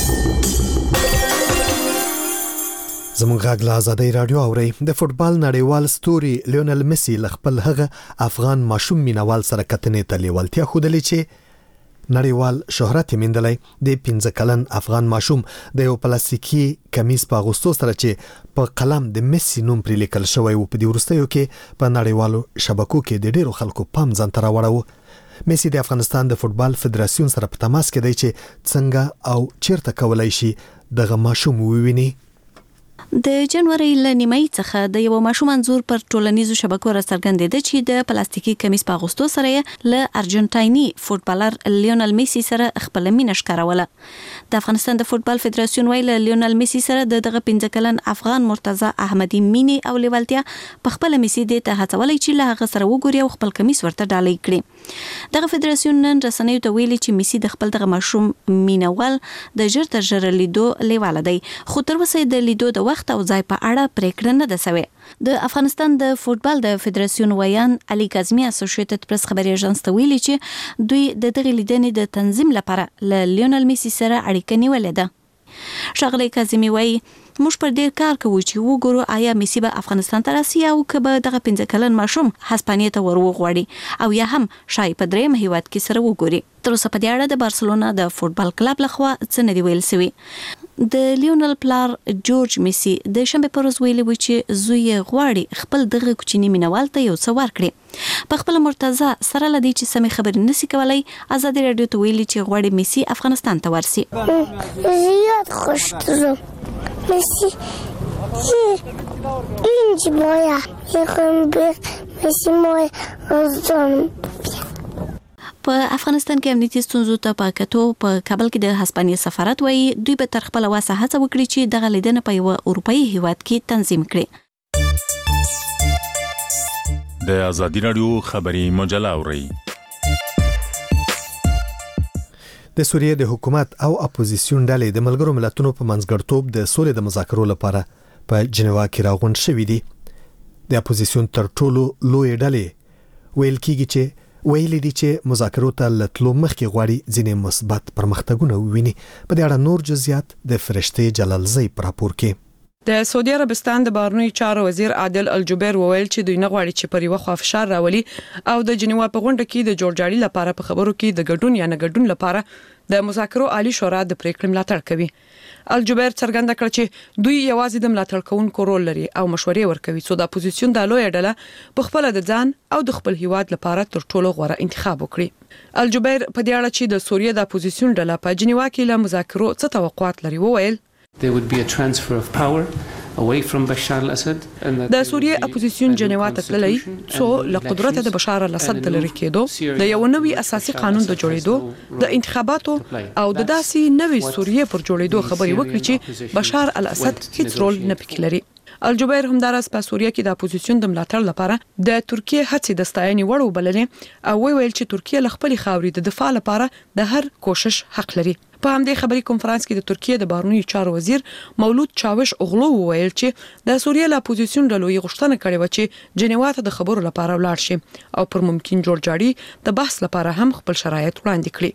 Speaker 1: زموږ غږ له آزادۍ رادیو اوري. د فوتبال نړیوال ستوري لیونل میسي له خپل هغه افغان ماشوم مینوال سره کتنې ته لیوالتیا ښودلې چې نړیوال شهرت میندلای. د 15 کلن افغان ماشوم د یو پلاستیکي کمیس په اغوستو سره چې په قلم د میسي نوم پرې لیکل شوی و په دې وروستیو کې په نړیوالو شبکو کې د ډیرو خلکو پام ځان ته راوړو. میسي د افغانستان د فوتبال فدراسیون سره په تماس کې دی چې څنګه او چیرته کولای شي دغه ماشوم وویني.
Speaker 22: د جنوري ل نیمای څخه د یو ماشوم انزور پر ټولنیزو شبکو راڅرګندېده چې د پلاستیکي کمیس په اغوستو سره له ارجنټایني فوتبالر لیونل میسي سره خپل مینه ښکاروله. د افغانستان د فوتبال فدراسیون ویل لیونل میسي سره دغه 15 کلن افغان مرتضی احمدی مینی او لیوالتیا په خپل میسي د ته هڅولې چې له هغه سره وګوري او خپل کمیس ورته ډالۍ کړي. دغه فدراسیون نن رسنیو ته ویلي چې میسي د خپل دغه ماشوم مینوال د ژر تر ژره لیدو لیواله دی خو تر اوسه د لیدو د وخت او ځای په اړه پریکړه نه ده شوې. د افغانستان د فوتبال د فدراسیون ویان علي کاظمي اسوسییټډ پریس خبري اژانس ته ویلي چې دوی د دغه لیدنې د تنظیم لپاره له لیونل میسي سره اړیکه نیولې ده. ښاغلی کاظمي وایي موږ پر ډیر کار کوو چې وګورو آیا میسي به افغانستان ته راسي او که به دغه 15 کلن ماشوم هسپانیې ته وروغواړي او یا هم شاید په درېیم هیواد کې سره وګوري. تر اوسه په دې اړه د بارسلونا د فوتبال کلب لخوا څه نه دی ویل شوی. د لیونل پلار جورج میسي د شنبه پر ورځ ویلي و چې زوی غواړي خپل دغه کوچنی مینوال ته یو څه ورکړي. په خپل مرتضی سره لدی چې سمې خبرې نسی کولای آزادي رادیو ته ویلي چې غواړي میسي افغانستان ته ورسي.
Speaker 23: زیاد خوشحالم میسي اینج بایا یکم به میسي مای روزم.
Speaker 22: په افغانستان کې امنیتي ستونزو ته په کتو په کابل کې د هسپانیې سفارت وایي دوی به تر خپل واسه هڅه وکړي چې دغه لیدنه په یو اروپایي هیواد کې تنظیم کړي.
Speaker 16: د آزادي رادیو خبري مجله اوري.
Speaker 1: د سوریې د حکومت او اپوزیسیون ډلې د ملګرو ملتونو په منځګړتوب د سولې د مذاکرو لپاره په جنیوا کې راغونډ شوې دي. د اپوزیسیون تر ټولو لوی ډلې ویل کیږي چې ویلي دي چې مذاکرو ته لتلو مخکې غواړي ځینې مثبت پرمختګونه وویني. په دې اړه نور جزئیات د فرشته جلالزی پر راپور کې.
Speaker 2: د سعودي عربستان د بهرنیو چارو وزیر عادل الجبیر وویل چې دوی نه غواړي چې پر یو خوا فشار راولي او د جنیوا په غونډه کې د جوړجاړي لپاره په خبرو کې د ګډون یا نه ګډون لپاره د مذاکرو عالی شورا د پریکړې ملاتړ کوي. الجبیر څرګنده کړ چې دوی یوازې د ملاتړ کوونکو رول لري او مشورې ورکوي څو د اپوزیسیون د لوی ډله په خپل د ځان او د خپل هیواد لپاره تر ټولو غوره انتخاب وکړي. الجبیر په دې اړه چې د سوریې د اپوزیسیون ډله په جنیوا کې له مذاکرو څه توقعات لري وویل
Speaker 24: There would be a transfer of power away from Bashar al-Assad.
Speaker 2: د سوریې اپوزیسیون جنیوا ته تللی څو له قدرت د بشار الاسد د لری کېدو د یو نوي اساسي قانون د جوړېدو د انتخاباتو او د داسې نوي سوریې پر جوړېدو خبري وکړي چې بشار الاسد هیڅ رول نه پکې لري. الجبیر همدارس په سوریه کې د اپوزیسیون د ملاتړ لپاره د ترکیه هڅې د ستاینې وړ وبللې او ویل چې ترکیه له خپل خاورې د دفاع لپاره د هر کوشش حق لري. په همدې خبري کانفرنس کې د ترکیه د بهرنیو چارو وزیر مولود چاوش اوغلو ویل چې د سوریه له اپوزیسیون له لوی غوښتنه کړې و چې جنیوا ته د خبرو لپاره ولاړ شي او پر ممکن جوړجاړي د بحث لپاره هم خپل شرایط وړاندې کړي.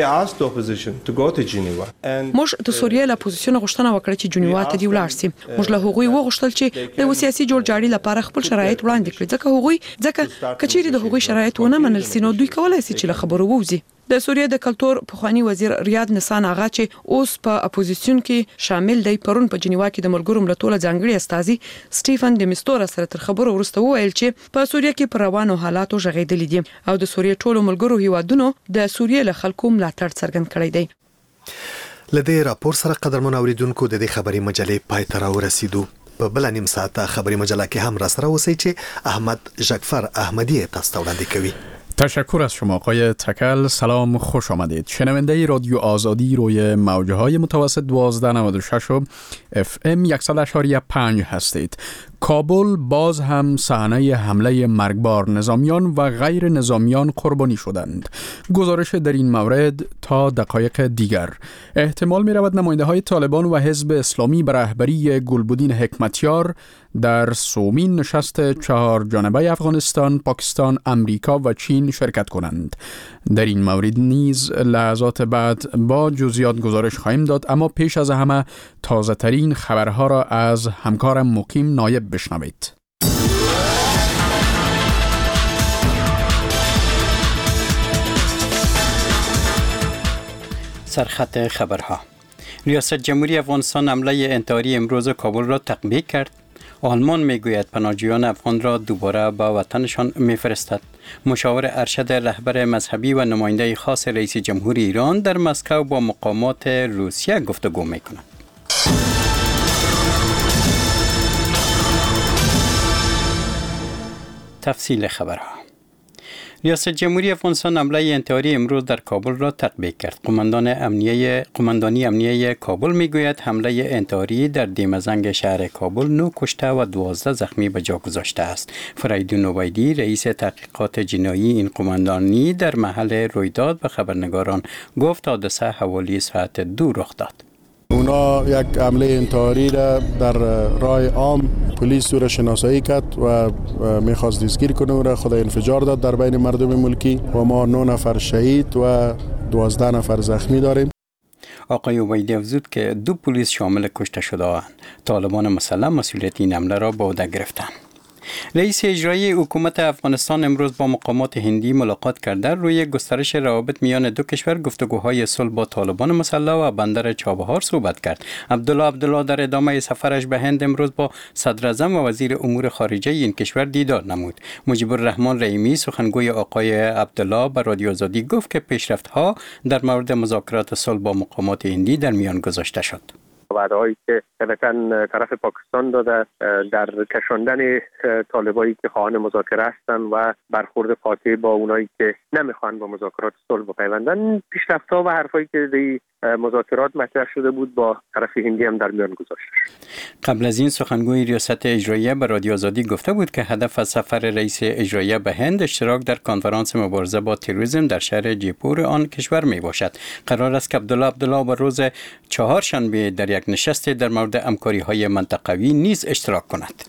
Speaker 2: موږ د سوریه له اپوزیسیون غوښتنه وکړه چې جنیوا ته دی ولاړ شي. موږ له هغوی وغوښتل چې د سیاسي جوړجاړي لپاره خپل شرایط وړاندې کړي ځکه کچېری د هغوی شرایط ونه منل سي نو دوی کولای شي چې له خبرو ووځي. د سوریه د کلتور پخوانی وزیر ریاض نسان آغا چې اوس په اپوزیسیون کې شامل دی پرون په جنیوا کې د ملګرو ملتونو ځانګړي استازي سټیفن د مستور سره تر خبرو وروسته وویل چې په سوریه کې پر روانو حالاتو ژغېدل دي او د سوریه ټولو ملګرو هیوادونو د سوریه له خلکو ملاتړ څرګند کړی دی.
Speaker 1: لدې راپور سره قدرمن اوریدونکو د دې خبري مجلې پای ته راورسېدو. په بل نیم ساعت خبري مجله کې هم را سره اوسئ چې احمد جعفر احمدی تاسو ته وړاندې کوي.
Speaker 3: تشکر از شما آقای تکل. سلام، خوش آمدید. شنونده رادیو آزادی روی موجهای متوسط 1296 و FM 100.5 هستید. کابل باز هم صحنه حمله مرگبار نظامیان و غیر نظامیان قربانی شدند. گزارش در این مورد تا دقایق دیگر. احتمال می رود نماینده های طالبان و حزب اسلامی به رهبری گلبدین حکمتیار در سومین نشست 4 جانبه افغانستان، پاکستان، امریکا و چین شرکت کنند. در این مورد نیز لحظات بعد با جزئیات گزارش خواهیم داد، اما پیش از همه تازه ترین خبرها را از همکارم مقیم نایب بشنوید.
Speaker 4: سرخط خبرها. ریاست جمهوری افغانستان حمله انتحاری امروز کابل را تقبیح کرد. آلمان میگوید پناهجویان افغان را دوباره به وطنشان میفرستد. مشاور ارشد رهبر مذهبی و نماینده خاص رئیس جمهور ایران در مسکو با مقامات روسیه گفتگو میکند. تفصیل خبرها. ریاست جمهوری افغانستان حمله انتحاری امروز در کابل را تقبیح کرد. قماندانی امنیه کابل میگوید حمله انتحاری در دیمزنگ شهر کابل 9 کشته و 12 زخمی به جا گذاشته است. فریدون نویدی رئیس تحقیقات جنایی این قماندانی در محل رویداد به خبرنگاران گفت حادثه حوالی ساعت 2 رخ داد.
Speaker 6: اونا یک حمله انتحاری را در راه عام پلیس را شناسایی کرد و میخواست دستگیر کنه و خود انفجار داد در بین مردم ملکی و ما 9 نفر شهید و 12 نفر زخمی داریم.
Speaker 4: آقای عبیدی افزود که 2 پلیس شامل کشته شده اند. طالبان مسلح مسئولیت این حمله را به عهده گرفتند. رئیس اجرایی حکومت افغانستان امروز با مقامات هندی ملاقات کرده روی گسترش روابط میان دو کشور گفتگوهای صلح با طالبان مسلح و بندر چابهار صحبت کرد. عبدالله در ادامه سفرش به هند امروز با صدر اعظم و وزیر امور خارجه این کشور دیدار نمود. مجیب الرحمن رحیمی سخنگوی آقای عبدالله به رادیو آزادی گفت که پیشرفت‌ها در مورد مذاکرات صلح با مقامات هندی در میان گذاشته شد.
Speaker 14: وعده‌هایی که طبعاً طرف پاکستان داده در کشاندن طالبایی که خواهان مذاکره هستند و برخورد قاطع با اونایی که نمیخوان با مذاکرات صلح بپیوندن، پیشرفت‌ها و حرفایی که در مذاکرات مطرح شده بود با طرف هندی هم در میان گذاشته شد.
Speaker 4: قبل از این سخنگوی ریاست اجراییه به رادیو آزادی گفته بود که هدف از سفر رئیس اجراییه به هند اشتراک در کنفرانس مبارزه با تروریسم در شهر جیپور آن کشور می باشد. قرار است که عبدالله به روز چهارشنبه در یک نشست در مورد همکاری‌های منطقوی نیز اشتراک کند.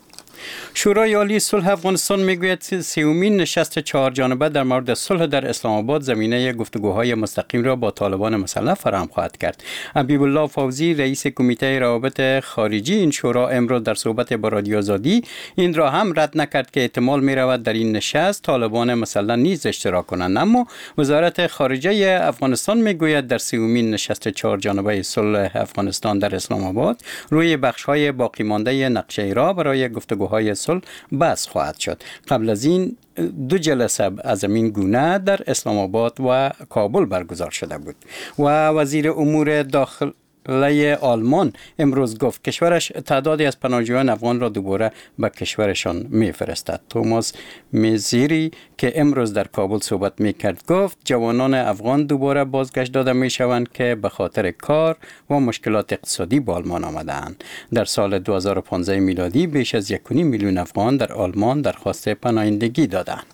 Speaker 4: شورای عالی صلح افغانستان میگوید سومین نشست 4 جانبه در مورد صلح در اسلام آباد زمینه گفتگوهای مستقیم را با طالبان مسلح فراهم خواهد کرد. حبیب الله فوزی رئیس کمیته روابط خارجی این شورا امروز در صحبت با رادیو آزادی این را هم رد نکرد که احتمال می رود در این نشست طالبان مسلح نیز اشتراک کنند، اما وزارت خارجه افغانستان میگوید در سومین نشست 4 جانبه صلح افغانستان در اسلام آباد روی بخش‌های باقی مانده نقشه را برای گفتگوهای صلح بحث خواهد شد. قبل از این 2 جلسه از همین گونه در اسلام آباد و کابل برگزار شده بود و وزیر امور لی آلمان امروز گفت کشورش تعدادی از پناهجویان افغان را دوباره به کشورشان میفرستد. توماس میزیری که امروز در کابل صحبت میکرد گفت جوانان افغان دوباره بازگشت داده میشوند که به خاطر کار و مشکلات اقتصادی به آلمان آمدند. در سال 2015 میلادی بیش از 1.5 میلیون افغان در آلمان درخواست پناهندگی دادند.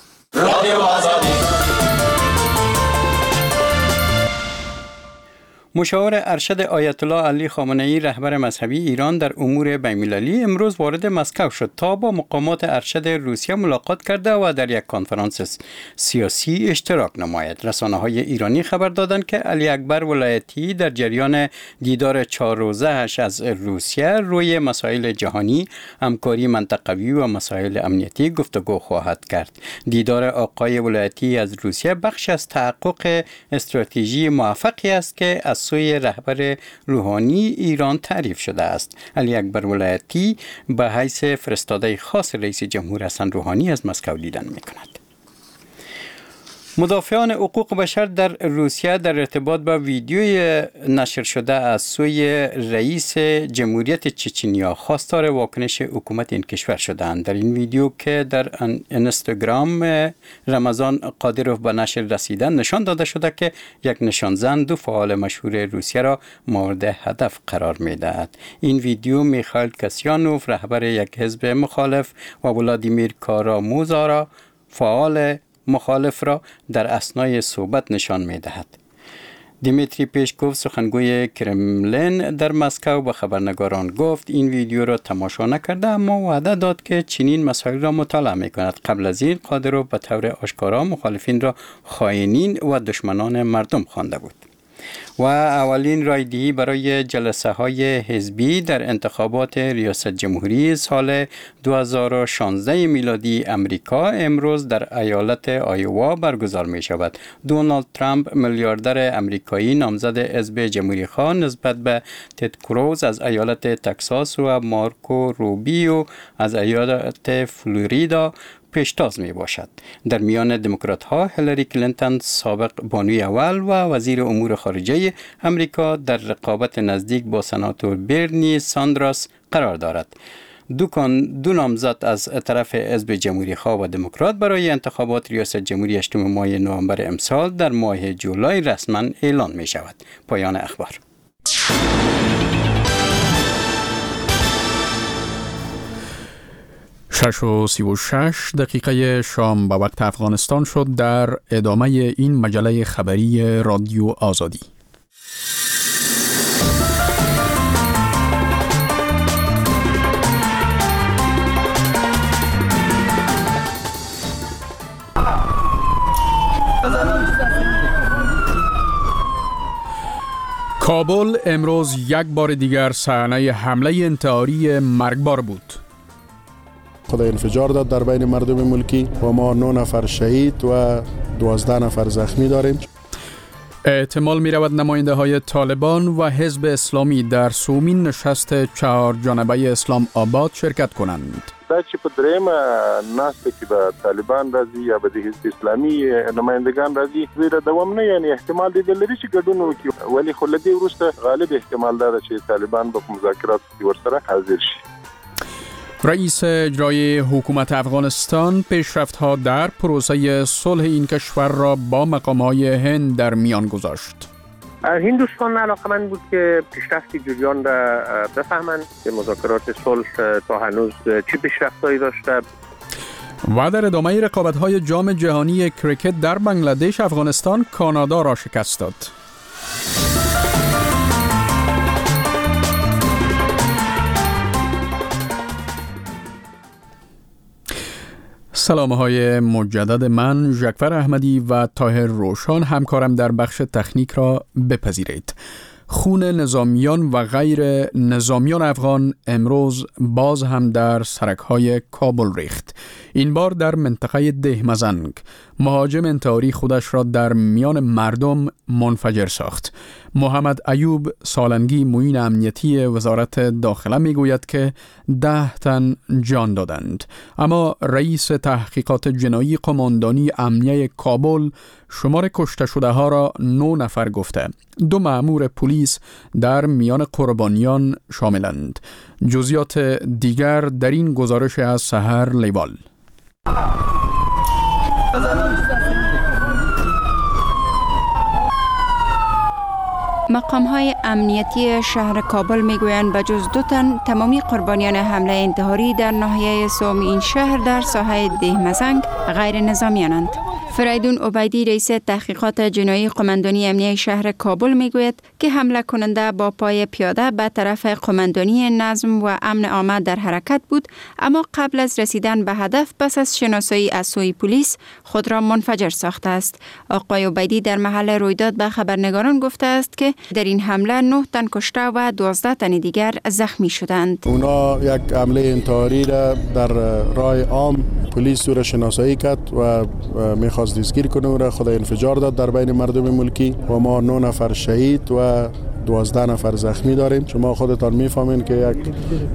Speaker 4: مشاور ارشد آیت الله علی خامنه ای رهبر مذهبی ایران در امور بین‌المللی امروز وارد مسکو شد تا با مقامات ارشد روسیه ملاقات کرده و در یک کنفرانس سیاسی اشتراک نماید. رسانه‌های ایرانی خبر دادند که علی اکبر ولایتی در جریان دیدار 4 روزه‌اش از روسیه روی مسائل جهانی، همکاری منطقوی و مسائل امنیتی گفتگو خواهد کرد. دیدار آقای ولایتی از روسیه بخش از تحقق استراتژی موفقی است که از سوی رهبر روحانی ایران تعریف شده است. علی اکبر ولایتی به حیث فرستاده خاص رئیس جمهور حسن روحانی از مسکو دیدن می‌کند. مدافعان حقوق بشر در روسیه در ارتباط با ویدیوی نشر شده از سوی رئیس جمهوریت چچنیا خواستار واکنش حکومت این کشور شدند. در این ویدیو که در اینستاگرام رمضان قادروف به نشر رسیدن نشان داده شده که یک نشانزن 2 فعال مشهور روسیه را مورد هدف قرار می‌دهد. این ویدیو میخائیل کاسیانوف رهبر یک حزب مخالف و ولادیمیر کاراموزا را فعال مخالف را در اثنای صحبت نشان می دهد. دیمیتری پیشکوف سخنگوی کرملین در مسکو به خبرنگاران گفت این ویدیو را تماشا نکرده اما وعده داد که چنین مسائل را مطالعه می کند. قبل از این قادروف به طور آشکارا مخالفین را خائنین و دشمنان مردم خوانده بود. و اولین رایدهی برای جلسه های حزبی در انتخابات ریاست جمهوری سال 2016 میلادی امریکا امروز در ایالت آیوا برگزار می شود. دونالد ترامپ میلیاردر امریکایی نامزد حزب جمهوری خواه نسبت به تد کروز از ایالت تگزاس و مارکو روبیو از ایالت فلوریدا پیشتاز می باشد. در میان دموکرات ها هیلاری کلینتون سابق بانوی اول و وزیر امور خارجه امریکا در رقابت نزدیک با سناتور برنی ساندرس قرار دارد. دو نامزد از طرف حزب جمهوری خواه و دموکرات برای انتخابات ریاست جمهوری 8 ماه نوامبر امسال در ماه جولای رسما اعلان می شود. پایان اخبار.
Speaker 3: 6:36 شام به وقت افغانستان شد. در ادامه این مجله خبری رادیو آزادی. کابل امروز یک بار دیگر صحنه حمله انتحاری مرگبار بود.
Speaker 6: خود انفجار داد در بین مردم ملکی و ما 9 نفر شهید و 12 نفر زخمی داریم.
Speaker 3: احتمال می رود نماینده های طالبان و حزب اسلامی در سومین نشست 4 جانبه اسلام آباد شرکت کنند.
Speaker 9: دا چې په درېمه ناسته کې به طالبان راځي یا به د حزب اسلامي نمایندگان راځي زیرا دوام نه یعنی احتمال دی لري چې ګډون وکړي ولی خو لدی وروسته غالب احتمال دا چې طالبان به مذاکرات ورسره حاضر شي.
Speaker 3: رئیس اجرایی حکومت افغانستان پیشرفت‌ها در پروسه صلح این کشور را با مقام‌های هند در میان گذاشت.
Speaker 14: هندوستان علاقمند بود که پیشرفتی جریان را بفهمند که مذاکرات صلح تا هنوز چه پیشرفتایی داشته.
Speaker 3: و در ادامه رقابت‌های جام جهانی کریکت در بنگلادش افغانستان کانادا را شکست داد. سلام‌های مجدد من ژکور احمدی و طاهر روشان همکارم در بخش تکنیک را بپذیرید. خون نظامیان و غیر نظامیان افغان امروز باز هم در سرک‌های کابل ریخت. این بار در منطقه دهمزنگ مهاجم انتحاری خودش را در میان مردم منفجر ساخت. محمد ایوب سالنگی معین امنیتی وزارت داخله میگوید که 10 تن جان دادند، اما رئیس تحقیقات جنایی قماندانی امنیه کابل شمار کشته شده ها را 9 نفر گفته. 2 مأمور پلیس در میان قربانیان شاملند. جزئیات دیگر در این گزارش از سحر لیوال.
Speaker 7: مقام‌های امنیتی شهر کابل میگویند بجز 2 تن تمامی قربانیان حمله انتحاری در ناحیه سوم این شهر در ساحه دهمزنگ غیر نظامیانند. فریدون عبیدی رئیس تحقیقات جنایی قماندانی امنیه شهر کابل میگوید که حمله کننده با پای پیاده به طرف قماندانی نظم و امن عامه در حرکت بود، اما قبل از رسیدن به هدف پس از شناسایی از سوی پلیس خود را منفجر ساخته است. آقای عبیدی در محل رویداد به خبرنگاران گفته است که در این حمله 9 تن کشته و 12 تن دیگر زخمی شدند.
Speaker 6: اونا یک حمله انتحاری را در راه عام پلیس را شناسایی کرد و میخواست دستگیر کنه و را خود انفجار داد در بین مردم ملکی و ما 9 نفر شهید و 12 نفر زخمی داریم. شما خودتان میفهمین که یک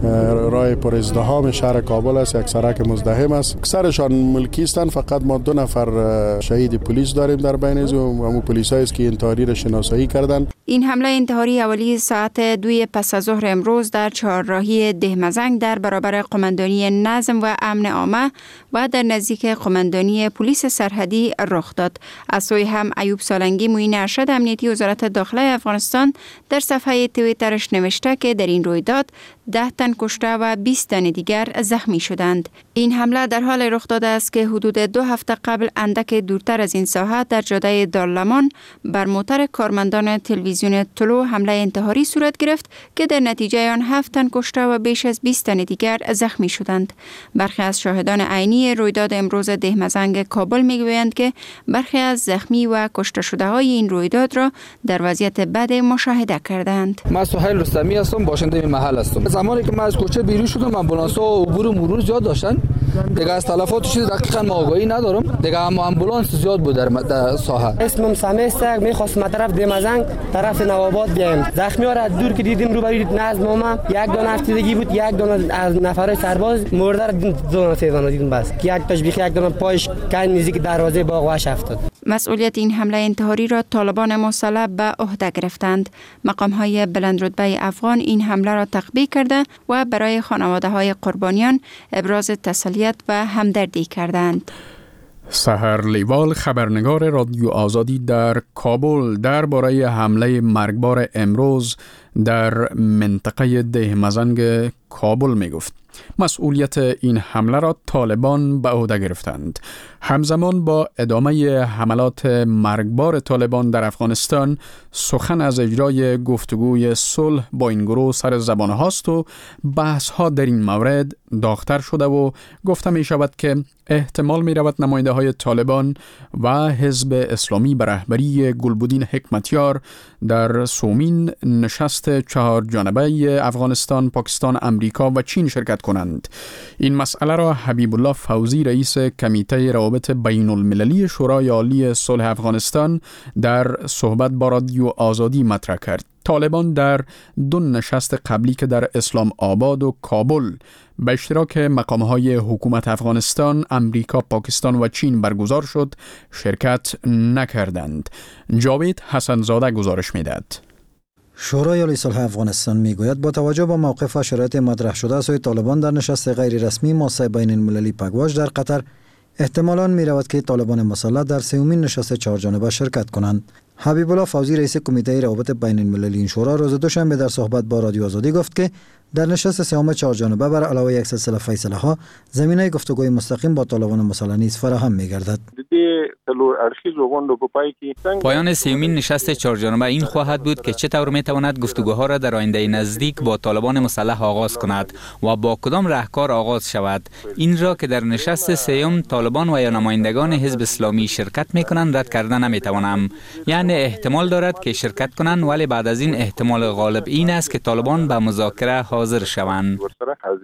Speaker 6: راه پر ازدحام شهر کابل است، یک سرک مزدحم است. اکثرشان ملکی هستند، فقط ما 2 نفر شهید پلیس داریم در بین از و پلیسایی است که انتحاری را شناسایی کردند.
Speaker 7: این حمله انتحاری اولی ساعت 2 پس از ظهر امروز در چهارراهی دهمزنگ در برابر قماندانی نظم و امن عامه و در نزدیک قماندانی پلیس سرحدی رخ داد. از سوی هم ایوب سالنگی معین ارشد امنیتی وزارت داخله افغانستان در صفحه توییترش نوشته که در این رویداد 10 تن کشته و 20 تن دیگر زخمی شدند. این حمله در حال رخ داده است که حدود 2 هفته قبل اندک دورتر از این ساحه در جاده دارالمان بر موتر کارمندان تلویزیون طلوع حمله انتحاری صورت گرفت که در نتیجه آن 7 تن کشته و بیش از 20 تن دیگر زخمی شدند. برخی از شاهدان عینی رویداد امروز دهمزنگ کابل میگویند که برخی از زخمی و کشته شده های این رویداد را در وضعیت بد مشاهده کردند.
Speaker 10: من سهیل رستمی هستم، باشنده این محل هستم. زمانی که من از کوچه بیرون شدم آمبولانس‌ها عبور و مرور زیاد داشتن. دیگه از تلفات چیز دقیقاً ما آگاهی ندارم. دیگه اما آمبولانس زیاد بود در ساحه.
Speaker 12: اسمم سمیست، می‌خواستم طرف دهمزنگ طرف نوآباد بیایم. زخمی‌ها را دور که دیدیم روبروی نظم ما یک دونه افتادگی بود، یک دونه از نفرای سرباز مرده را سه دونه دیدیم بس. که یک تشبیه یک دونه پایش کن نزدیک دروازه باغ واش افتاد.
Speaker 7: مسئولیت این حمله انتحاری را طالبان مسلح به عهده گرفتند. مقام‌های بلندرتبه افغان این حمله را تقبیح کرده و برای خانواده‌های قربانیان ابراز تسلیت و همدردی کردند.
Speaker 3: سحر لیوال خبرنگار رادیو آزادی در کابل درباره حمله مرگبار امروز در منطقه دهمزنگ کابل می گفت. مسئولیت این حمله را طالبان به عهده گرفتند. همزمان با ادامه حملات مرگبار طالبان در افغانستان، سخن از اجرای گفتگوی صلح با این گروه سر زبان هاست و بحث ها در این مورد داغ‌تر شده و گفته می شود که احتمال می رود نماینده های طالبان و حزب اسلامی به رهبری گلبدین حکمتیار در سومین نشست 4 جانبه افغانستان، پاکستان، امریکا و چین شرکت کنند. این مسئله را حبیب الله فوزی رئیس کمیته روابط بین المللی شورای عالی صلح افغانستان در صحبت با رادیو آزادی مطرح کرد. طالبان در 2 نشست قبلی که در اسلام آباد و کابل به اشتراک مقام‌های حکومت افغانستان، امریکا، پاکستان و چین برگزار شد شرکت نکردند. جاوید حسنزاده گزارش می‌دهد.
Speaker 15: شورای عالی صلح افغانستان میگوید با توجه به موقف و شرایط مطرح شده سوی طالبان در نشست غیر رسمی ماسه بین المللی پگواش در قطر، احتمالاً می‌رود که طالبان مسلح در 3مین نشست 4 جانبه شرکت کنند. حبیب الله فوزی رئیس کمیته روابط بین المللی این شورا روز دوشنبه در صحبت با رادیو آزادی گفت که در نشست 3 4 جانبه بر علاوه یک سلسله فیصله ها زمینه گفتگوی مستقیم با طالبان مسلح نیز فراهم می‌گردد.
Speaker 25: پایان 3مین نشست 4 جانبه این خواهد بود که چطور می‌تواند گفتگوها را در آینده نزدیک با طالبان مسلح آغاز کند و با کدام راهکار آغاز شود. این را که در نشست 3 طالبان و یا نمایندگان حزب اسلامی شرکت می‌کنند رد کردن نمی‌توانم. یعنی احتمال دارد که شرکت کنند، ولی بعد از این احتمال غالب این است که طالبان به مذاکره حاضر شوند.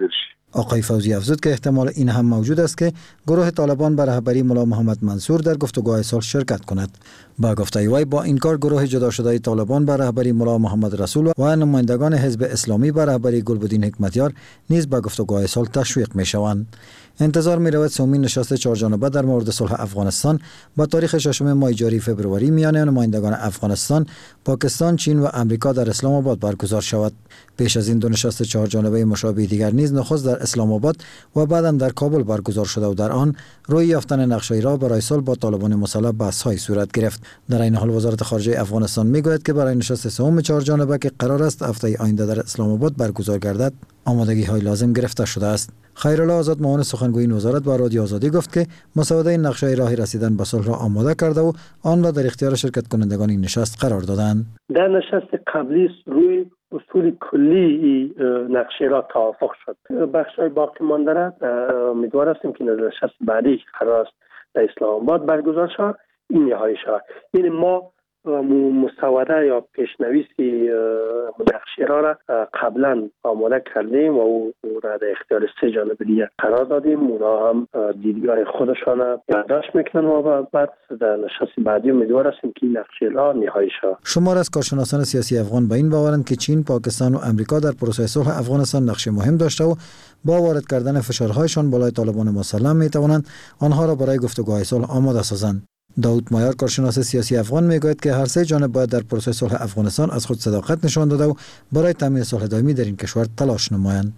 Speaker 15: آقای فوزی افزود که احتمال این هم موجود است که گروه طالبان به رهبری ملا محمد منصور در گفتگوهای صلح شرکت کند. با گفته وی با این کار گروه جدا شده طالبان به رهبری ملا محمد رسول و نمایندگان حزب اسلامی به رهبری گلبدین حکمتیار نیز به گفتگوهای صلح تشویق می‌شوند. انتظار می‌رود سومین نشست چهارجانبه در مورد صلح افغانستان با تاریخ 6 ماه جاری فوریه میان نمایندگان افغانستان، پاکستان، چین و امریکا در اسلام آباد برگزار شود. پیش از این دو نشست چهارجانبه مشابه دیگر نیز نخست در اسلام آباد و بعدم در کابل برگزار شده و در آن روی یافتن نقشه راه برای صلح با طالبان مسلح بحث‌های صورت گرفت. در این حال وزارت خارجه افغانستان میگوید که برای نشست سوم چهارجانبه که قرار است هفته آینده در اسلام آباد برگزار گردد، آمادگی‌های لازم گرفته شده است. خیرالله آزاد معاون سخنگوی این وزارت با رادیو آزادی گفت که مسوده نقشه راه رسیدن به صلح را آماده کرده و آن را در اختیار شرکت کنندگان این نشست قرار دادند.
Speaker 5: در نشست قبلی روی اصول کلی نقشه را توافق شد. بخش‌های باقی مانده را امیدوار هستیم که در نشست بعدی که قرار است در اسلام آباد برگزار شود این نهایی شود. یعنی ما مسوده یا پیشنویسی نقشه را قبلا آماده کردیم و او را در اختیار سه جانب دیگر قرار دادیم. اونا هم دیدگاه خودشان یادداشت میکنن و بعد در نشست بعدی امیدوار هستیم که این نقشه را نهایی شود.
Speaker 15: شمار از کارشناسان سیاسی افغان به این باورند که چین، پاکستان و امریکا در پروسه صلح افغانستان نقش مهم داشته و با وارد کردن فشارهایشان بالای طالبان مسلح میتوانند آنها را برای گفتگوهای صلح آماده سازند. داود مایار کارشناس سیاسی افغان میگوید که هر سه جانب باید در پروسه صلح افغانستان از خود صداقت نشان داده و برای تامین صلح دائمی در این کشور تلاش نمایند.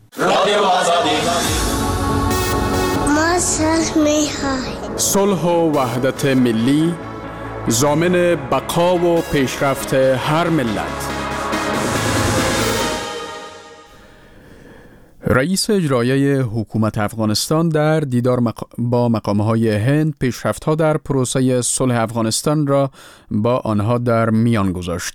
Speaker 23: ما صلح می‌خواهیم.
Speaker 3: صلح و وحدت ملی ضامن بقا و پیشرفت هر ملت. رئیس اجرایی حکومت افغانستان در دیدار با مقام‌های هند پیشرفت‌ها در پروسه صلح افغانستان را با آنها در میان گذاشت.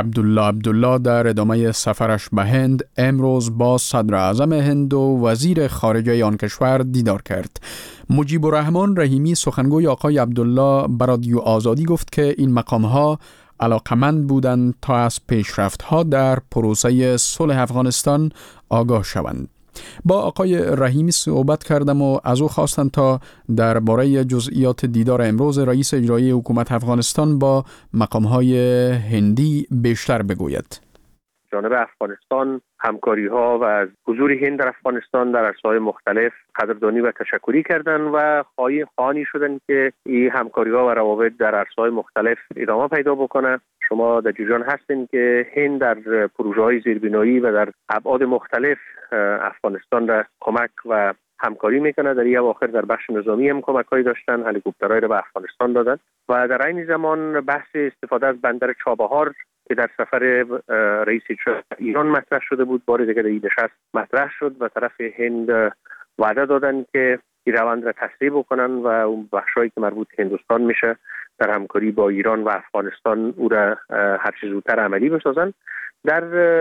Speaker 3: عبدالله در ادامه سفرش به هند امروز با صدر اعظم هند و وزیر خارجه آن کشور دیدار کرد. مجیب الرحمن رحیمی سخنگوی آقای عبدالله به رادیو آزادی گفت که این مقام‌ها علاقمند بودند تا از پیشرفت‌ها در پروسه صلح افغانستان آگاه شوند. با آقای رحیمی صحبت کردم و از او خواستم تا درباره جزئیات دیدار امروز رئیس اجرایی حکومت افغانستان با مقام‌های هندی بیشتر بگوید.
Speaker 14: جانب افغانستان همکاری‌ها و از حضور هند در افغانستان در عرصه‌های مختلف قدردانی و تشکری کردند و خواهانی شدند که این همکاری‌ها و روابط در عرصه‌های مختلف ادامه پیدا بکنه. شما در جریان هستین که هند در پروژه‌های زیربنایی و در ابعاد مختلف افغانستان را کمک و همکاری میکنه. در این اواخر در بخش نظامی هم کمک‌هایی داشتن، هلیکوپترهایی را به افغانستان دادن و در این زمان بحث استفاده از بندر چابهار که در سفر رئیس ایران مطرح شده بود بار دیگر این نشست مطرح شد و طرف هند وعده دادن که این روند را تسریع بکنن و اون بخشایی که مربوط هندوستان میشه در همکاری با ایران و افغانستان او را هر چه زودتر عملی بسازن. در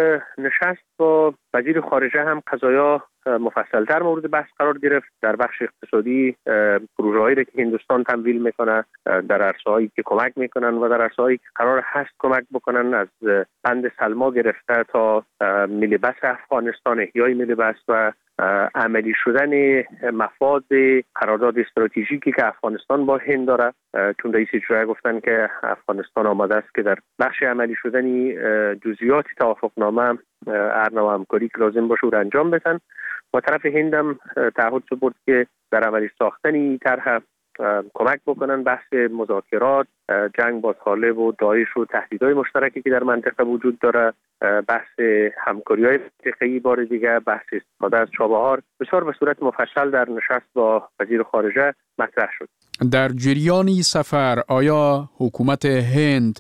Speaker 14: نشست با وزیر خارجه هم قضایا مفصلتر مورد بحث قرار گرفت. در بخش اقتصادی پروژه‌هایی را که هندوستان تمویل میکنه، در عرصه‌هایی که کمک میکنن و در عرصه‌هایی که قرار هست کمک بکنن، از بند سلما گرفته تا ملی بس افغانستان، احیای ملی بس و عملی شدن مفاد قرارداد استراتژیکی که افغانستان با هند داره. چون رئیس اجرایی گفتن که افغانستان آماده است که در بخش عملی شدن جزئیات توافقنامه هر نوع همکاری که لازم باشه رو انجام بدن. و طرف هند هم تعهد سپرد که در عملی ساختن طرح کمک بکنن. بحث مذاکرات، جنگ با طالب و داعش و تهدیدهای مشترکی که در منطقه وجود داره، بحث همکاری‌های منطقه‌ای بار دیگه، بحث استفاده از چابهار بسیار به صورت مفصل در نشست با وزیر خارجه مطرح شد.
Speaker 3: در جریان سفر آیا حکومت هند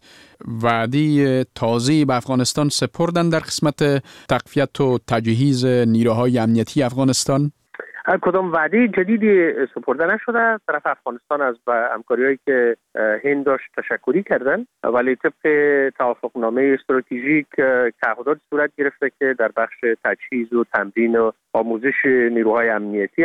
Speaker 3: وعده تازه به افغانستان سپردن در قسمت تقویت و تجهیز نیروهای امنیتی افغانستان؟
Speaker 14: کدام وعده جدیدی سپرده نشده. طرف افغانستان از همکاری‌هایی که هند داشت تشکری کردن، ولی طبق توافقنامه استراتژیک تعهدات صورت گرفته که در بخش تجهیز و تمرین و آموزش نیروهای امنیتی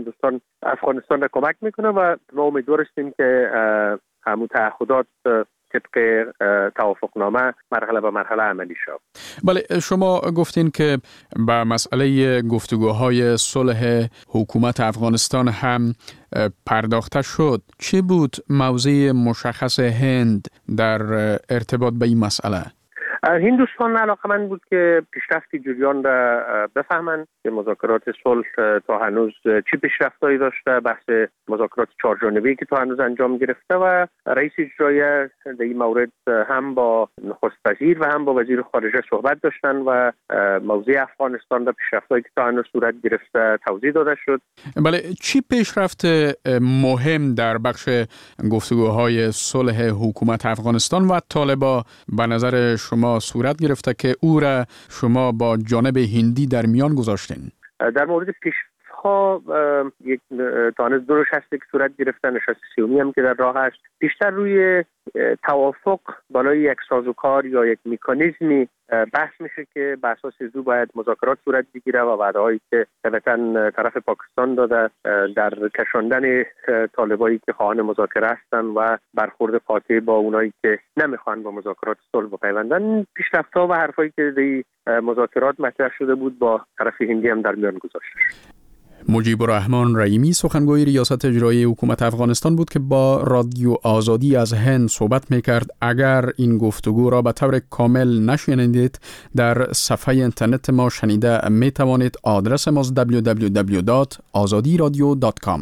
Speaker 14: افغانستان را کمک میکنه و ما امیدوار هستیم که همون تعهدات طبق توافقنامه مرحله به مرحله عملی شد.
Speaker 3: بله، شما گفتین که به مسئله گفتگوهای صلح حکومت افغانستان هم پرداخته شد. چی بود موضع مشخص هند در ارتباط به این مسئله؟
Speaker 14: هندوستان علاقمند بود که پیشرفت جریان را بفهمند که مذاکرات صلح تا هنوز چی پیشرفتایی داشته، بحث مذاکرات 4 جانبه‌ای که تا هنوز انجام گرفته و رئیس اجرایی در این مورد هم با نخست وزیر و هم با وزیر خارجه صحبت داشتن و موضوع افغانستان و پیشرفتایی که تا هنوز صورت گرفته توضیح داده شد.
Speaker 3: بله، چی پیشرفت مهم در بخش گفتگوهای صلح حکومت افغانستان و طالبان به نظر شما صورت گرفته که او را شما با جانب هندی در میان گذاشتین؟
Speaker 14: در مورد پیشرفت‌ها یک تانز دو نشستی که صورت گرفته، نشست سیومی هم که در راه است، بیشتر روی توافق بالای یک سازوکار یا یک مکانیزمی بحث میشه که به اساس او باید مذاکرات صورت بگیره و وعده‌هایی که طبعاً طرف پاکستان داده در کشاندن طالبایی که خواهان مذاکره هستند و برخورد قاطع با اونایی که نمیخوان با مذاکرات صلح بپیوندن. پیشرفت‌ها و حرفایی که در مذاکرات مطرح شده بود با طرف هندی هم در میان گذاشته شد.
Speaker 3: مجیب الرحمن رحیمی سخنگوی ریاست اجرایی حکومت افغانستان بود که با رادیو آزادی از هند صحبت میکرد. اگر این گفتگو را به طور کامل نشنیدید، در صفحه اینترنت ما شنیده میتوانید. آدرس ما www.azadiradio.com.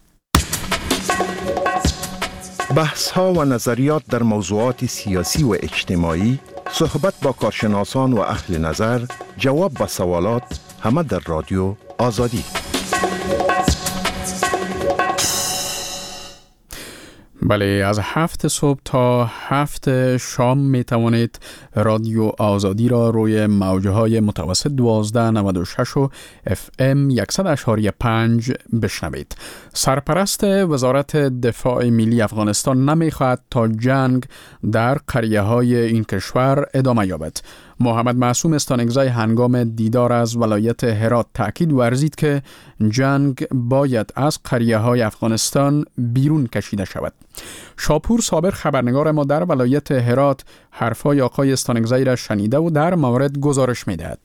Speaker 8: بحث ها و نظریات در موضوعات سیاسی و اجتماعی، صحبت با کارشناسان و اهل نظر، جواب به سوالات، همه در رادیو آزادی.
Speaker 3: بله، از 7 صبح تا 7 شام می توانید رادیو آزادی را روی موجهای متوسط 1296 و FM 100.5 بشنوید. سرپرست وزارت دفاع ملی افغانستان نمی خواهد تا جنگ در قریه های این کشور ادامه یابد. محمد معصوم استانگزای هنگام دیدار از ولایت هرات تاکید ورزید که جنگ باید از قریه های افغانستان بیرون کشیده شود. شاپور صابر خبرنگار ما در ولایت هرات حرفای آقای استانگزای را شنیده و در مورد گزارش می‌دهد.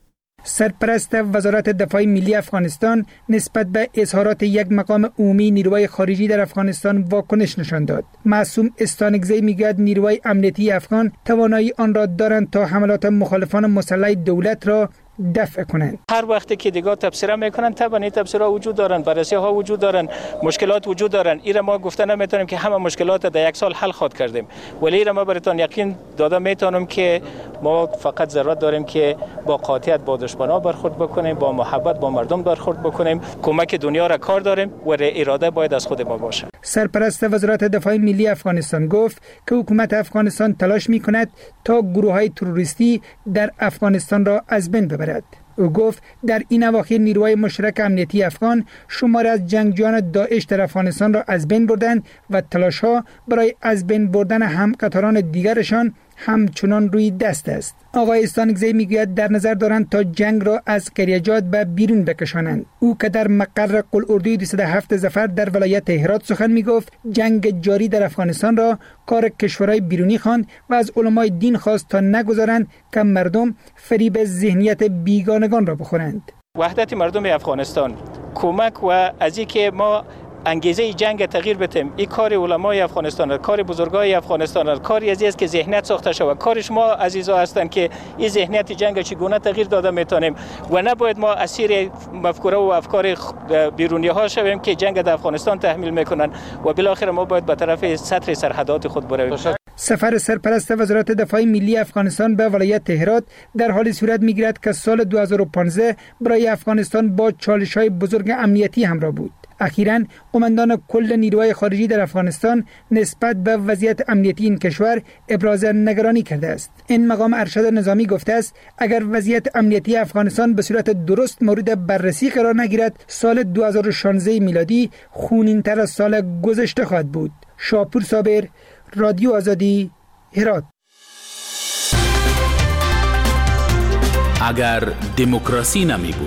Speaker 11: سرپرست وزارت دفاع ملی افغانستان نسبت به اظهارات یک مقام عمومی نیروهای خارجی در افغانستان واکنش نشان داد. معصوم استانگزی میگوید نیروهای امنیتی افغان توانایی آن را دارند تا حملات مخالفان مسلح دولت را دفع کنند.
Speaker 13: هر وقتی که دیگه تبصره میکنن، طبعا این تبصره وجود دارن، بررسی ها وجود دارن، مشکلات وجود دارن. این ما گفته نمیتونیم که همه مشکلات در یک سال حل خواهد کردیم، ولی این ما براتون یقین داده میتونم که ما فقط ضرورت داریم که با قاطعیت با دشمنا برخورد بکنیم، با محبت با مردم برخورد بکنیم، کمک دنیا را کار داریم و اراده باید از خود ما باشه.
Speaker 11: سرپرست وزارت دفاع ملی افغانستان گفت که حکومت افغانستان تلاش میکند تا گروه‌های تروریستی در افغانستان را از بین ببرد. او گفت در این اواخر نیروهای مشترک امنیتی افغان شمار از جنگجویان داعش در افغانستان را از بین بردند و تلاش‌ها برای از بین بردن همقطاران دیگرشان همچنان روی دست است. آقای استانگزی میگوید در نظر دارند تا جنگ را از قریجات به بیرون بکشانند. او که در مقر قلعه‌اردوی 207 ظفر در ولایت هرات سخن میگفت، جنگ جاری در افغانستان را کار کشورهای بیرونی خواند و از علمای دین خواست تا نگذارند که مردم فریب ذهنیت بیگانگان را بخورند.
Speaker 13: وحدت مردم افغانستان، کمک و از اینکه ما انگیزه جنگ تغییر بدیم، این کار علمای افغانستان، کار بزرگای افغانستان، کاری است که ذهنیت ساخته شود. کار شما عزیزا هستند که این ذهنیت جنگ چگونه تغییر داده میتونیم و نباید ما اسیر مفکوره و افکار بیرونی ها شویم که جنگ در افغانستان تحمیل میکنن و بالاخره ما باید به طرف سطر سرحدات خود برویم.
Speaker 11: سفر سرپرست وزارت دفاع ملی افغانستان به ولایت هرات در حال صورت میگیرد که سال 2015 برای افغانستان با چالش‌های بزرگ امنیتی همراه بود. اخیراً قماندان کل نیروهای خارجی در افغانستان نسبت به وضعیت امنیتی این کشور ابراز نگرانی کرده است. این مقام ارشد نظامی گفته است اگر وضعیت امنیتی افغانستان به صورت درست مورد بررسی قرار نگیرد، سال 2016 میلادی خونین‌تر از سال گذشته خواهد بود. شاپور صابر، رادیو آزادی، هرات.
Speaker 18: اگر دموکراسی نمی بود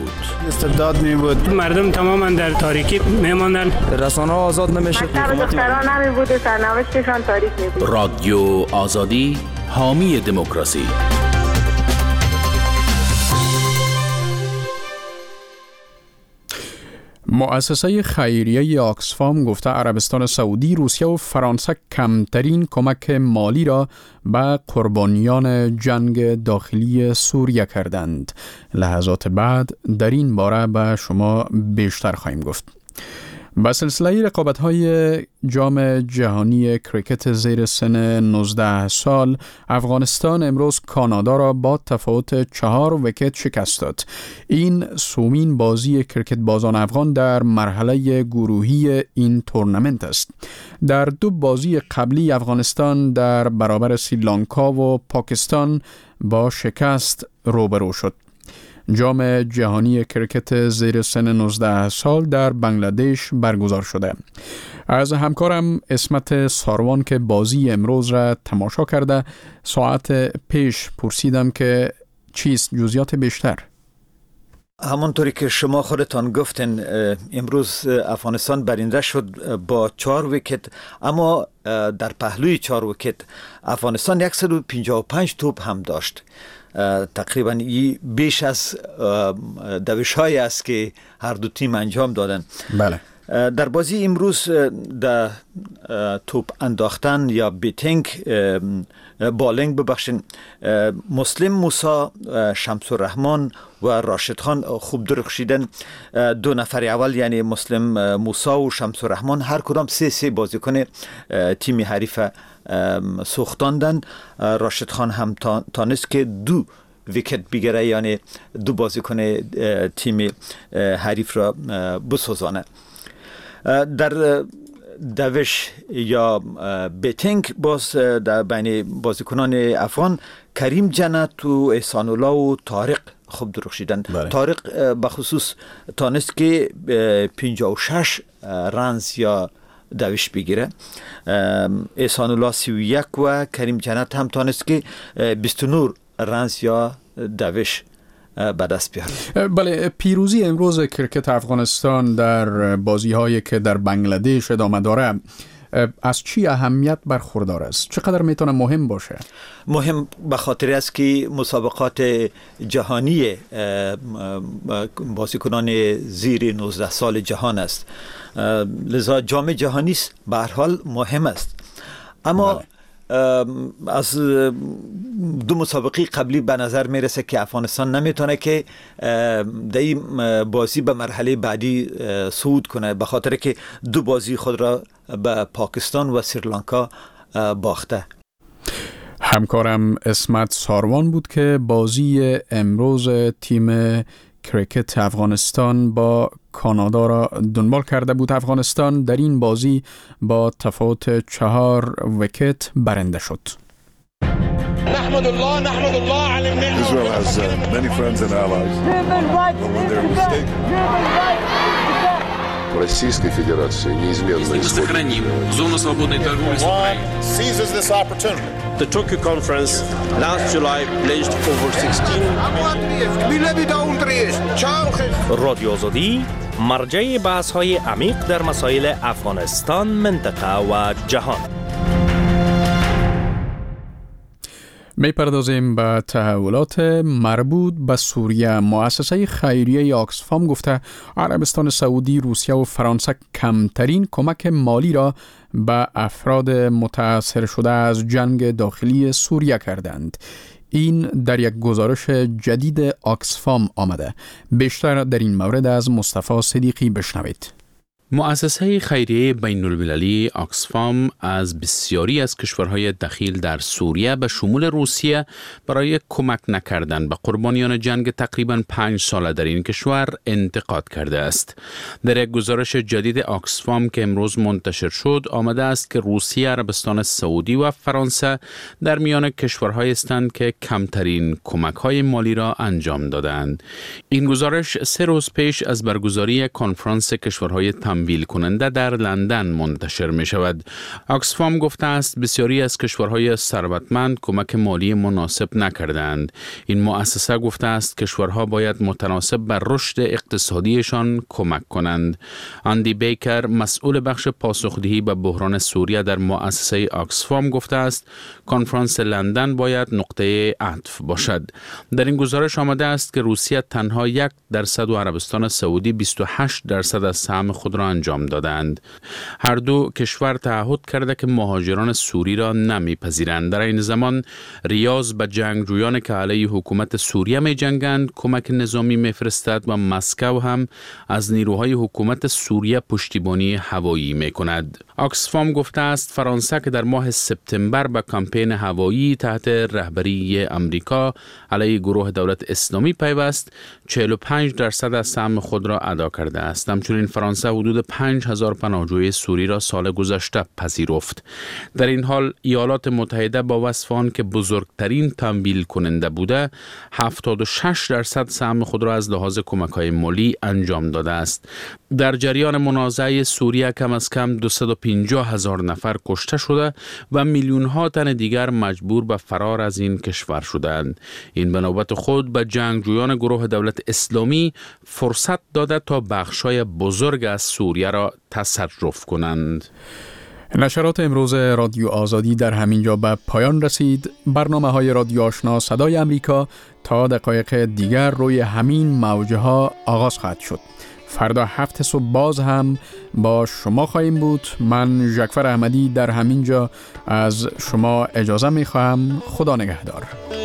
Speaker 17: استبداد می بود.
Speaker 24: مردم تماما در تاریکی میماندن.
Speaker 10: رسانه ها آزاد نمیشد.
Speaker 18: دختران نمی بود و سرنوشتشان تاریک می بود.
Speaker 19: رادیو آزادی، حامی دموکراسی.
Speaker 3: مؤسسه خیریه آکسفام گفته عربستان سعودی، روسیه و فرانسه کمترین کمک مالی را به قربانیان جنگ داخلی سوریه کردند. لحظات بعد در این باره به شما بیشتر خواهیم گفت. با سلسله رقابت‌های جام جهانی کریکت زیر سن 19 سال، افغانستان امروز کانادا را با تفاوت 4 ویکت شکست داد. این سومین بازی کریکت بازان افغان در مرحله گروهی این تورنمنت است. در 2 بازی قبلی افغانستان در برابر سریلانکا و پاکستان با شکست روبرو شد. جام جهانی کریکت زیر سن 19 سال در بنگلادش برگزار شده. از همکارم اسمت ساروان که بازی امروز را تماشا کرده ساعت پیش پرسیدم که چیست جزئیات بیشتر.
Speaker 20: همانطوری که شما خودتان گفتین امروز افغانستان برنده شد با 4 ویکت، اما در پهلوی 4 ویکت افغانستان 155 توپ هم داشت. تقریبا بیش از دوش‌هایی است که هر دو تیم انجام دادن.
Speaker 3: بله.
Speaker 20: در بازی امروز در توپ انداختن یا بیتینگ بالینگ ببخشین، مسلم موسی، شمس الرحمن و راشد خان خوب درخشیدن. 2 نفر اول یعنی مسلم موسی و شمس الرحمن هر کدام 3 بازیکن تیم حریف سوختاندن. راشد خان هم تانست که 2 ویکت بگیره، یعنی 2 بازیکن تیم حریف را بسوزانه. در دوش یا بیتینگ باز در بین بازیکنان افغان کریم جنت و احسان الله و طارق خوب درخشیدن. طارق بخصوص تانست که 56 رنز یا دوش بگیره. احسان الله 31 و کریم جنت هم تانست که 29 رنز یا دوش به دست بیاره.
Speaker 3: بله، پیروزی امروز کرکت افغانستان در بازی هایی که در بنگلادش ادامه داره از چی اهمیت برخوردار است؟ چقدر میتونه مهم باشه؟
Speaker 20: مهم به خاطر است که مسابقات جهانی بازیکنان زیر 19 سال جهان است، لذا جام جهانی به هر حال مهم است. اما از 2 مسابقه قبلی به نظر میرسه که افغانستان نمیتونه که در این بازی به مرحله بعدی صعود کنه، به خاطر که 2 بازی خود را به پاکستان و سریلانکا باخته.
Speaker 3: همکارم اسمت ساروان بود که بازی امروز تیم کریکت افغانستان با کانادا را دنبال کرده بود. افغانستان در این بازی با تفاوت 4 ویکت برنده شد.
Speaker 21: نحمد الله على النعمة. Israel has many friends and allies. But when they're mistaken. Российской Федерации неизменно
Speaker 19: Сохраним зону свободной торговли с Украиной.
Speaker 21: Seizes this opportunity.
Speaker 26: The Tokyo Conference last July pledged over 16.
Speaker 27: رادیو آزادی مرجع بحث‌های عمیق در مسائل افغانستان، منطقه و جهان.
Speaker 3: می پردازیم به تحولات مربوط به سوریه. مؤسسه خیریه آکسفام گفته عربستان سعودی، روسیه و فرانسه کمترین کمک مالی را به افراد متاثر شده از جنگ داخلی سوریه کردند. این در یک گزارش جدید آکسفام آمده. بیشتر در این مورد از مصطفی صدیقی بشنوید.
Speaker 19: مؤسسه خیریه بین المللی آکسفام از بسیاری از کشورهای دخیل در سوریه به شمول روسیه برای کمک نکردن به قربانیان جنگ تقریباً 5 ساله در این کشور انتقاد کرده است. در یک گزارش جدید آکسفام که امروز منتشر شد آمده است که روسیه، عربستان سعودی و فرانسه در میان کشورهایی هستند که کمترین کمک‌های مالی را انجام دادند. این گزارش 3 روز پیش از برگزاری کنفرانس کشورهای تمویل کننده در لندن منتشر می شود. آکسفام گفته است بسیاری از کشورهای ثروتمند کمک مالی مناسب نکردند. این مؤسسه گفته است کشورها باید متناسب بر رشد اقتصادیشان کمک کنند. اندی بیکر مسئول بخش پاسخدهی به بحران سوریه در مؤسسه آکسفام گفته است کنفرانس لندن باید نقطه عطف باشد. در این گزارش آمده است که روسیه تنها 1% و عربستان سعودی 28% از سهم خود را انجام دادند. هر دو کشور تعهد کرده که مهاجران سوری را نمیپذیرند. در این زمان ریاض به جنگجویان که علیه حکومت سوریه می جنگند کمک نظامی میفرستد و مسکو هم از نیروهای حکومت سوریه پشتیبانی هوایی می کند. آکسفام گفته است فرانسه که در ماه سپتامبر به کمپین هوایی تحت رهبری امریکا علیه گروه دولت اسلامی پیوست 45% از سهم خود را ادا کرده است. همچنین فرانسه حدود 5000 پناهجوی سوری را سال گذشته پذیرفت. در این حال ایالات متحده با وصف آن که بزرگترین تمویل کننده بوده 76% سهم خود را از لحاظ کمک‌های مالی انجام داده است. در جریان منازعه سوریه کم از کم 250,000 نفر کشته شده و میلیون‌ها تن دیگر مجبور به فرار از این کشور شدند. این به نوبت خود به جنگجویان گروه دولت اسلامی فرصت داده تا بخشای بزرگ از سوریه را تصرف کنند.
Speaker 3: نشرات امروز رادیو آزادی در همینجا به پایان رسید. برنامه‌های رادیو آشنا صدای امریکا تا دقایق دیگر روی همین موجه ها آغاز خواهد شد. فردا 7 صبح باز هم با شما خواهیم بود. من جعفر احمدی در همینجا از شما اجازه می‌خواهم. خدا نگهدار.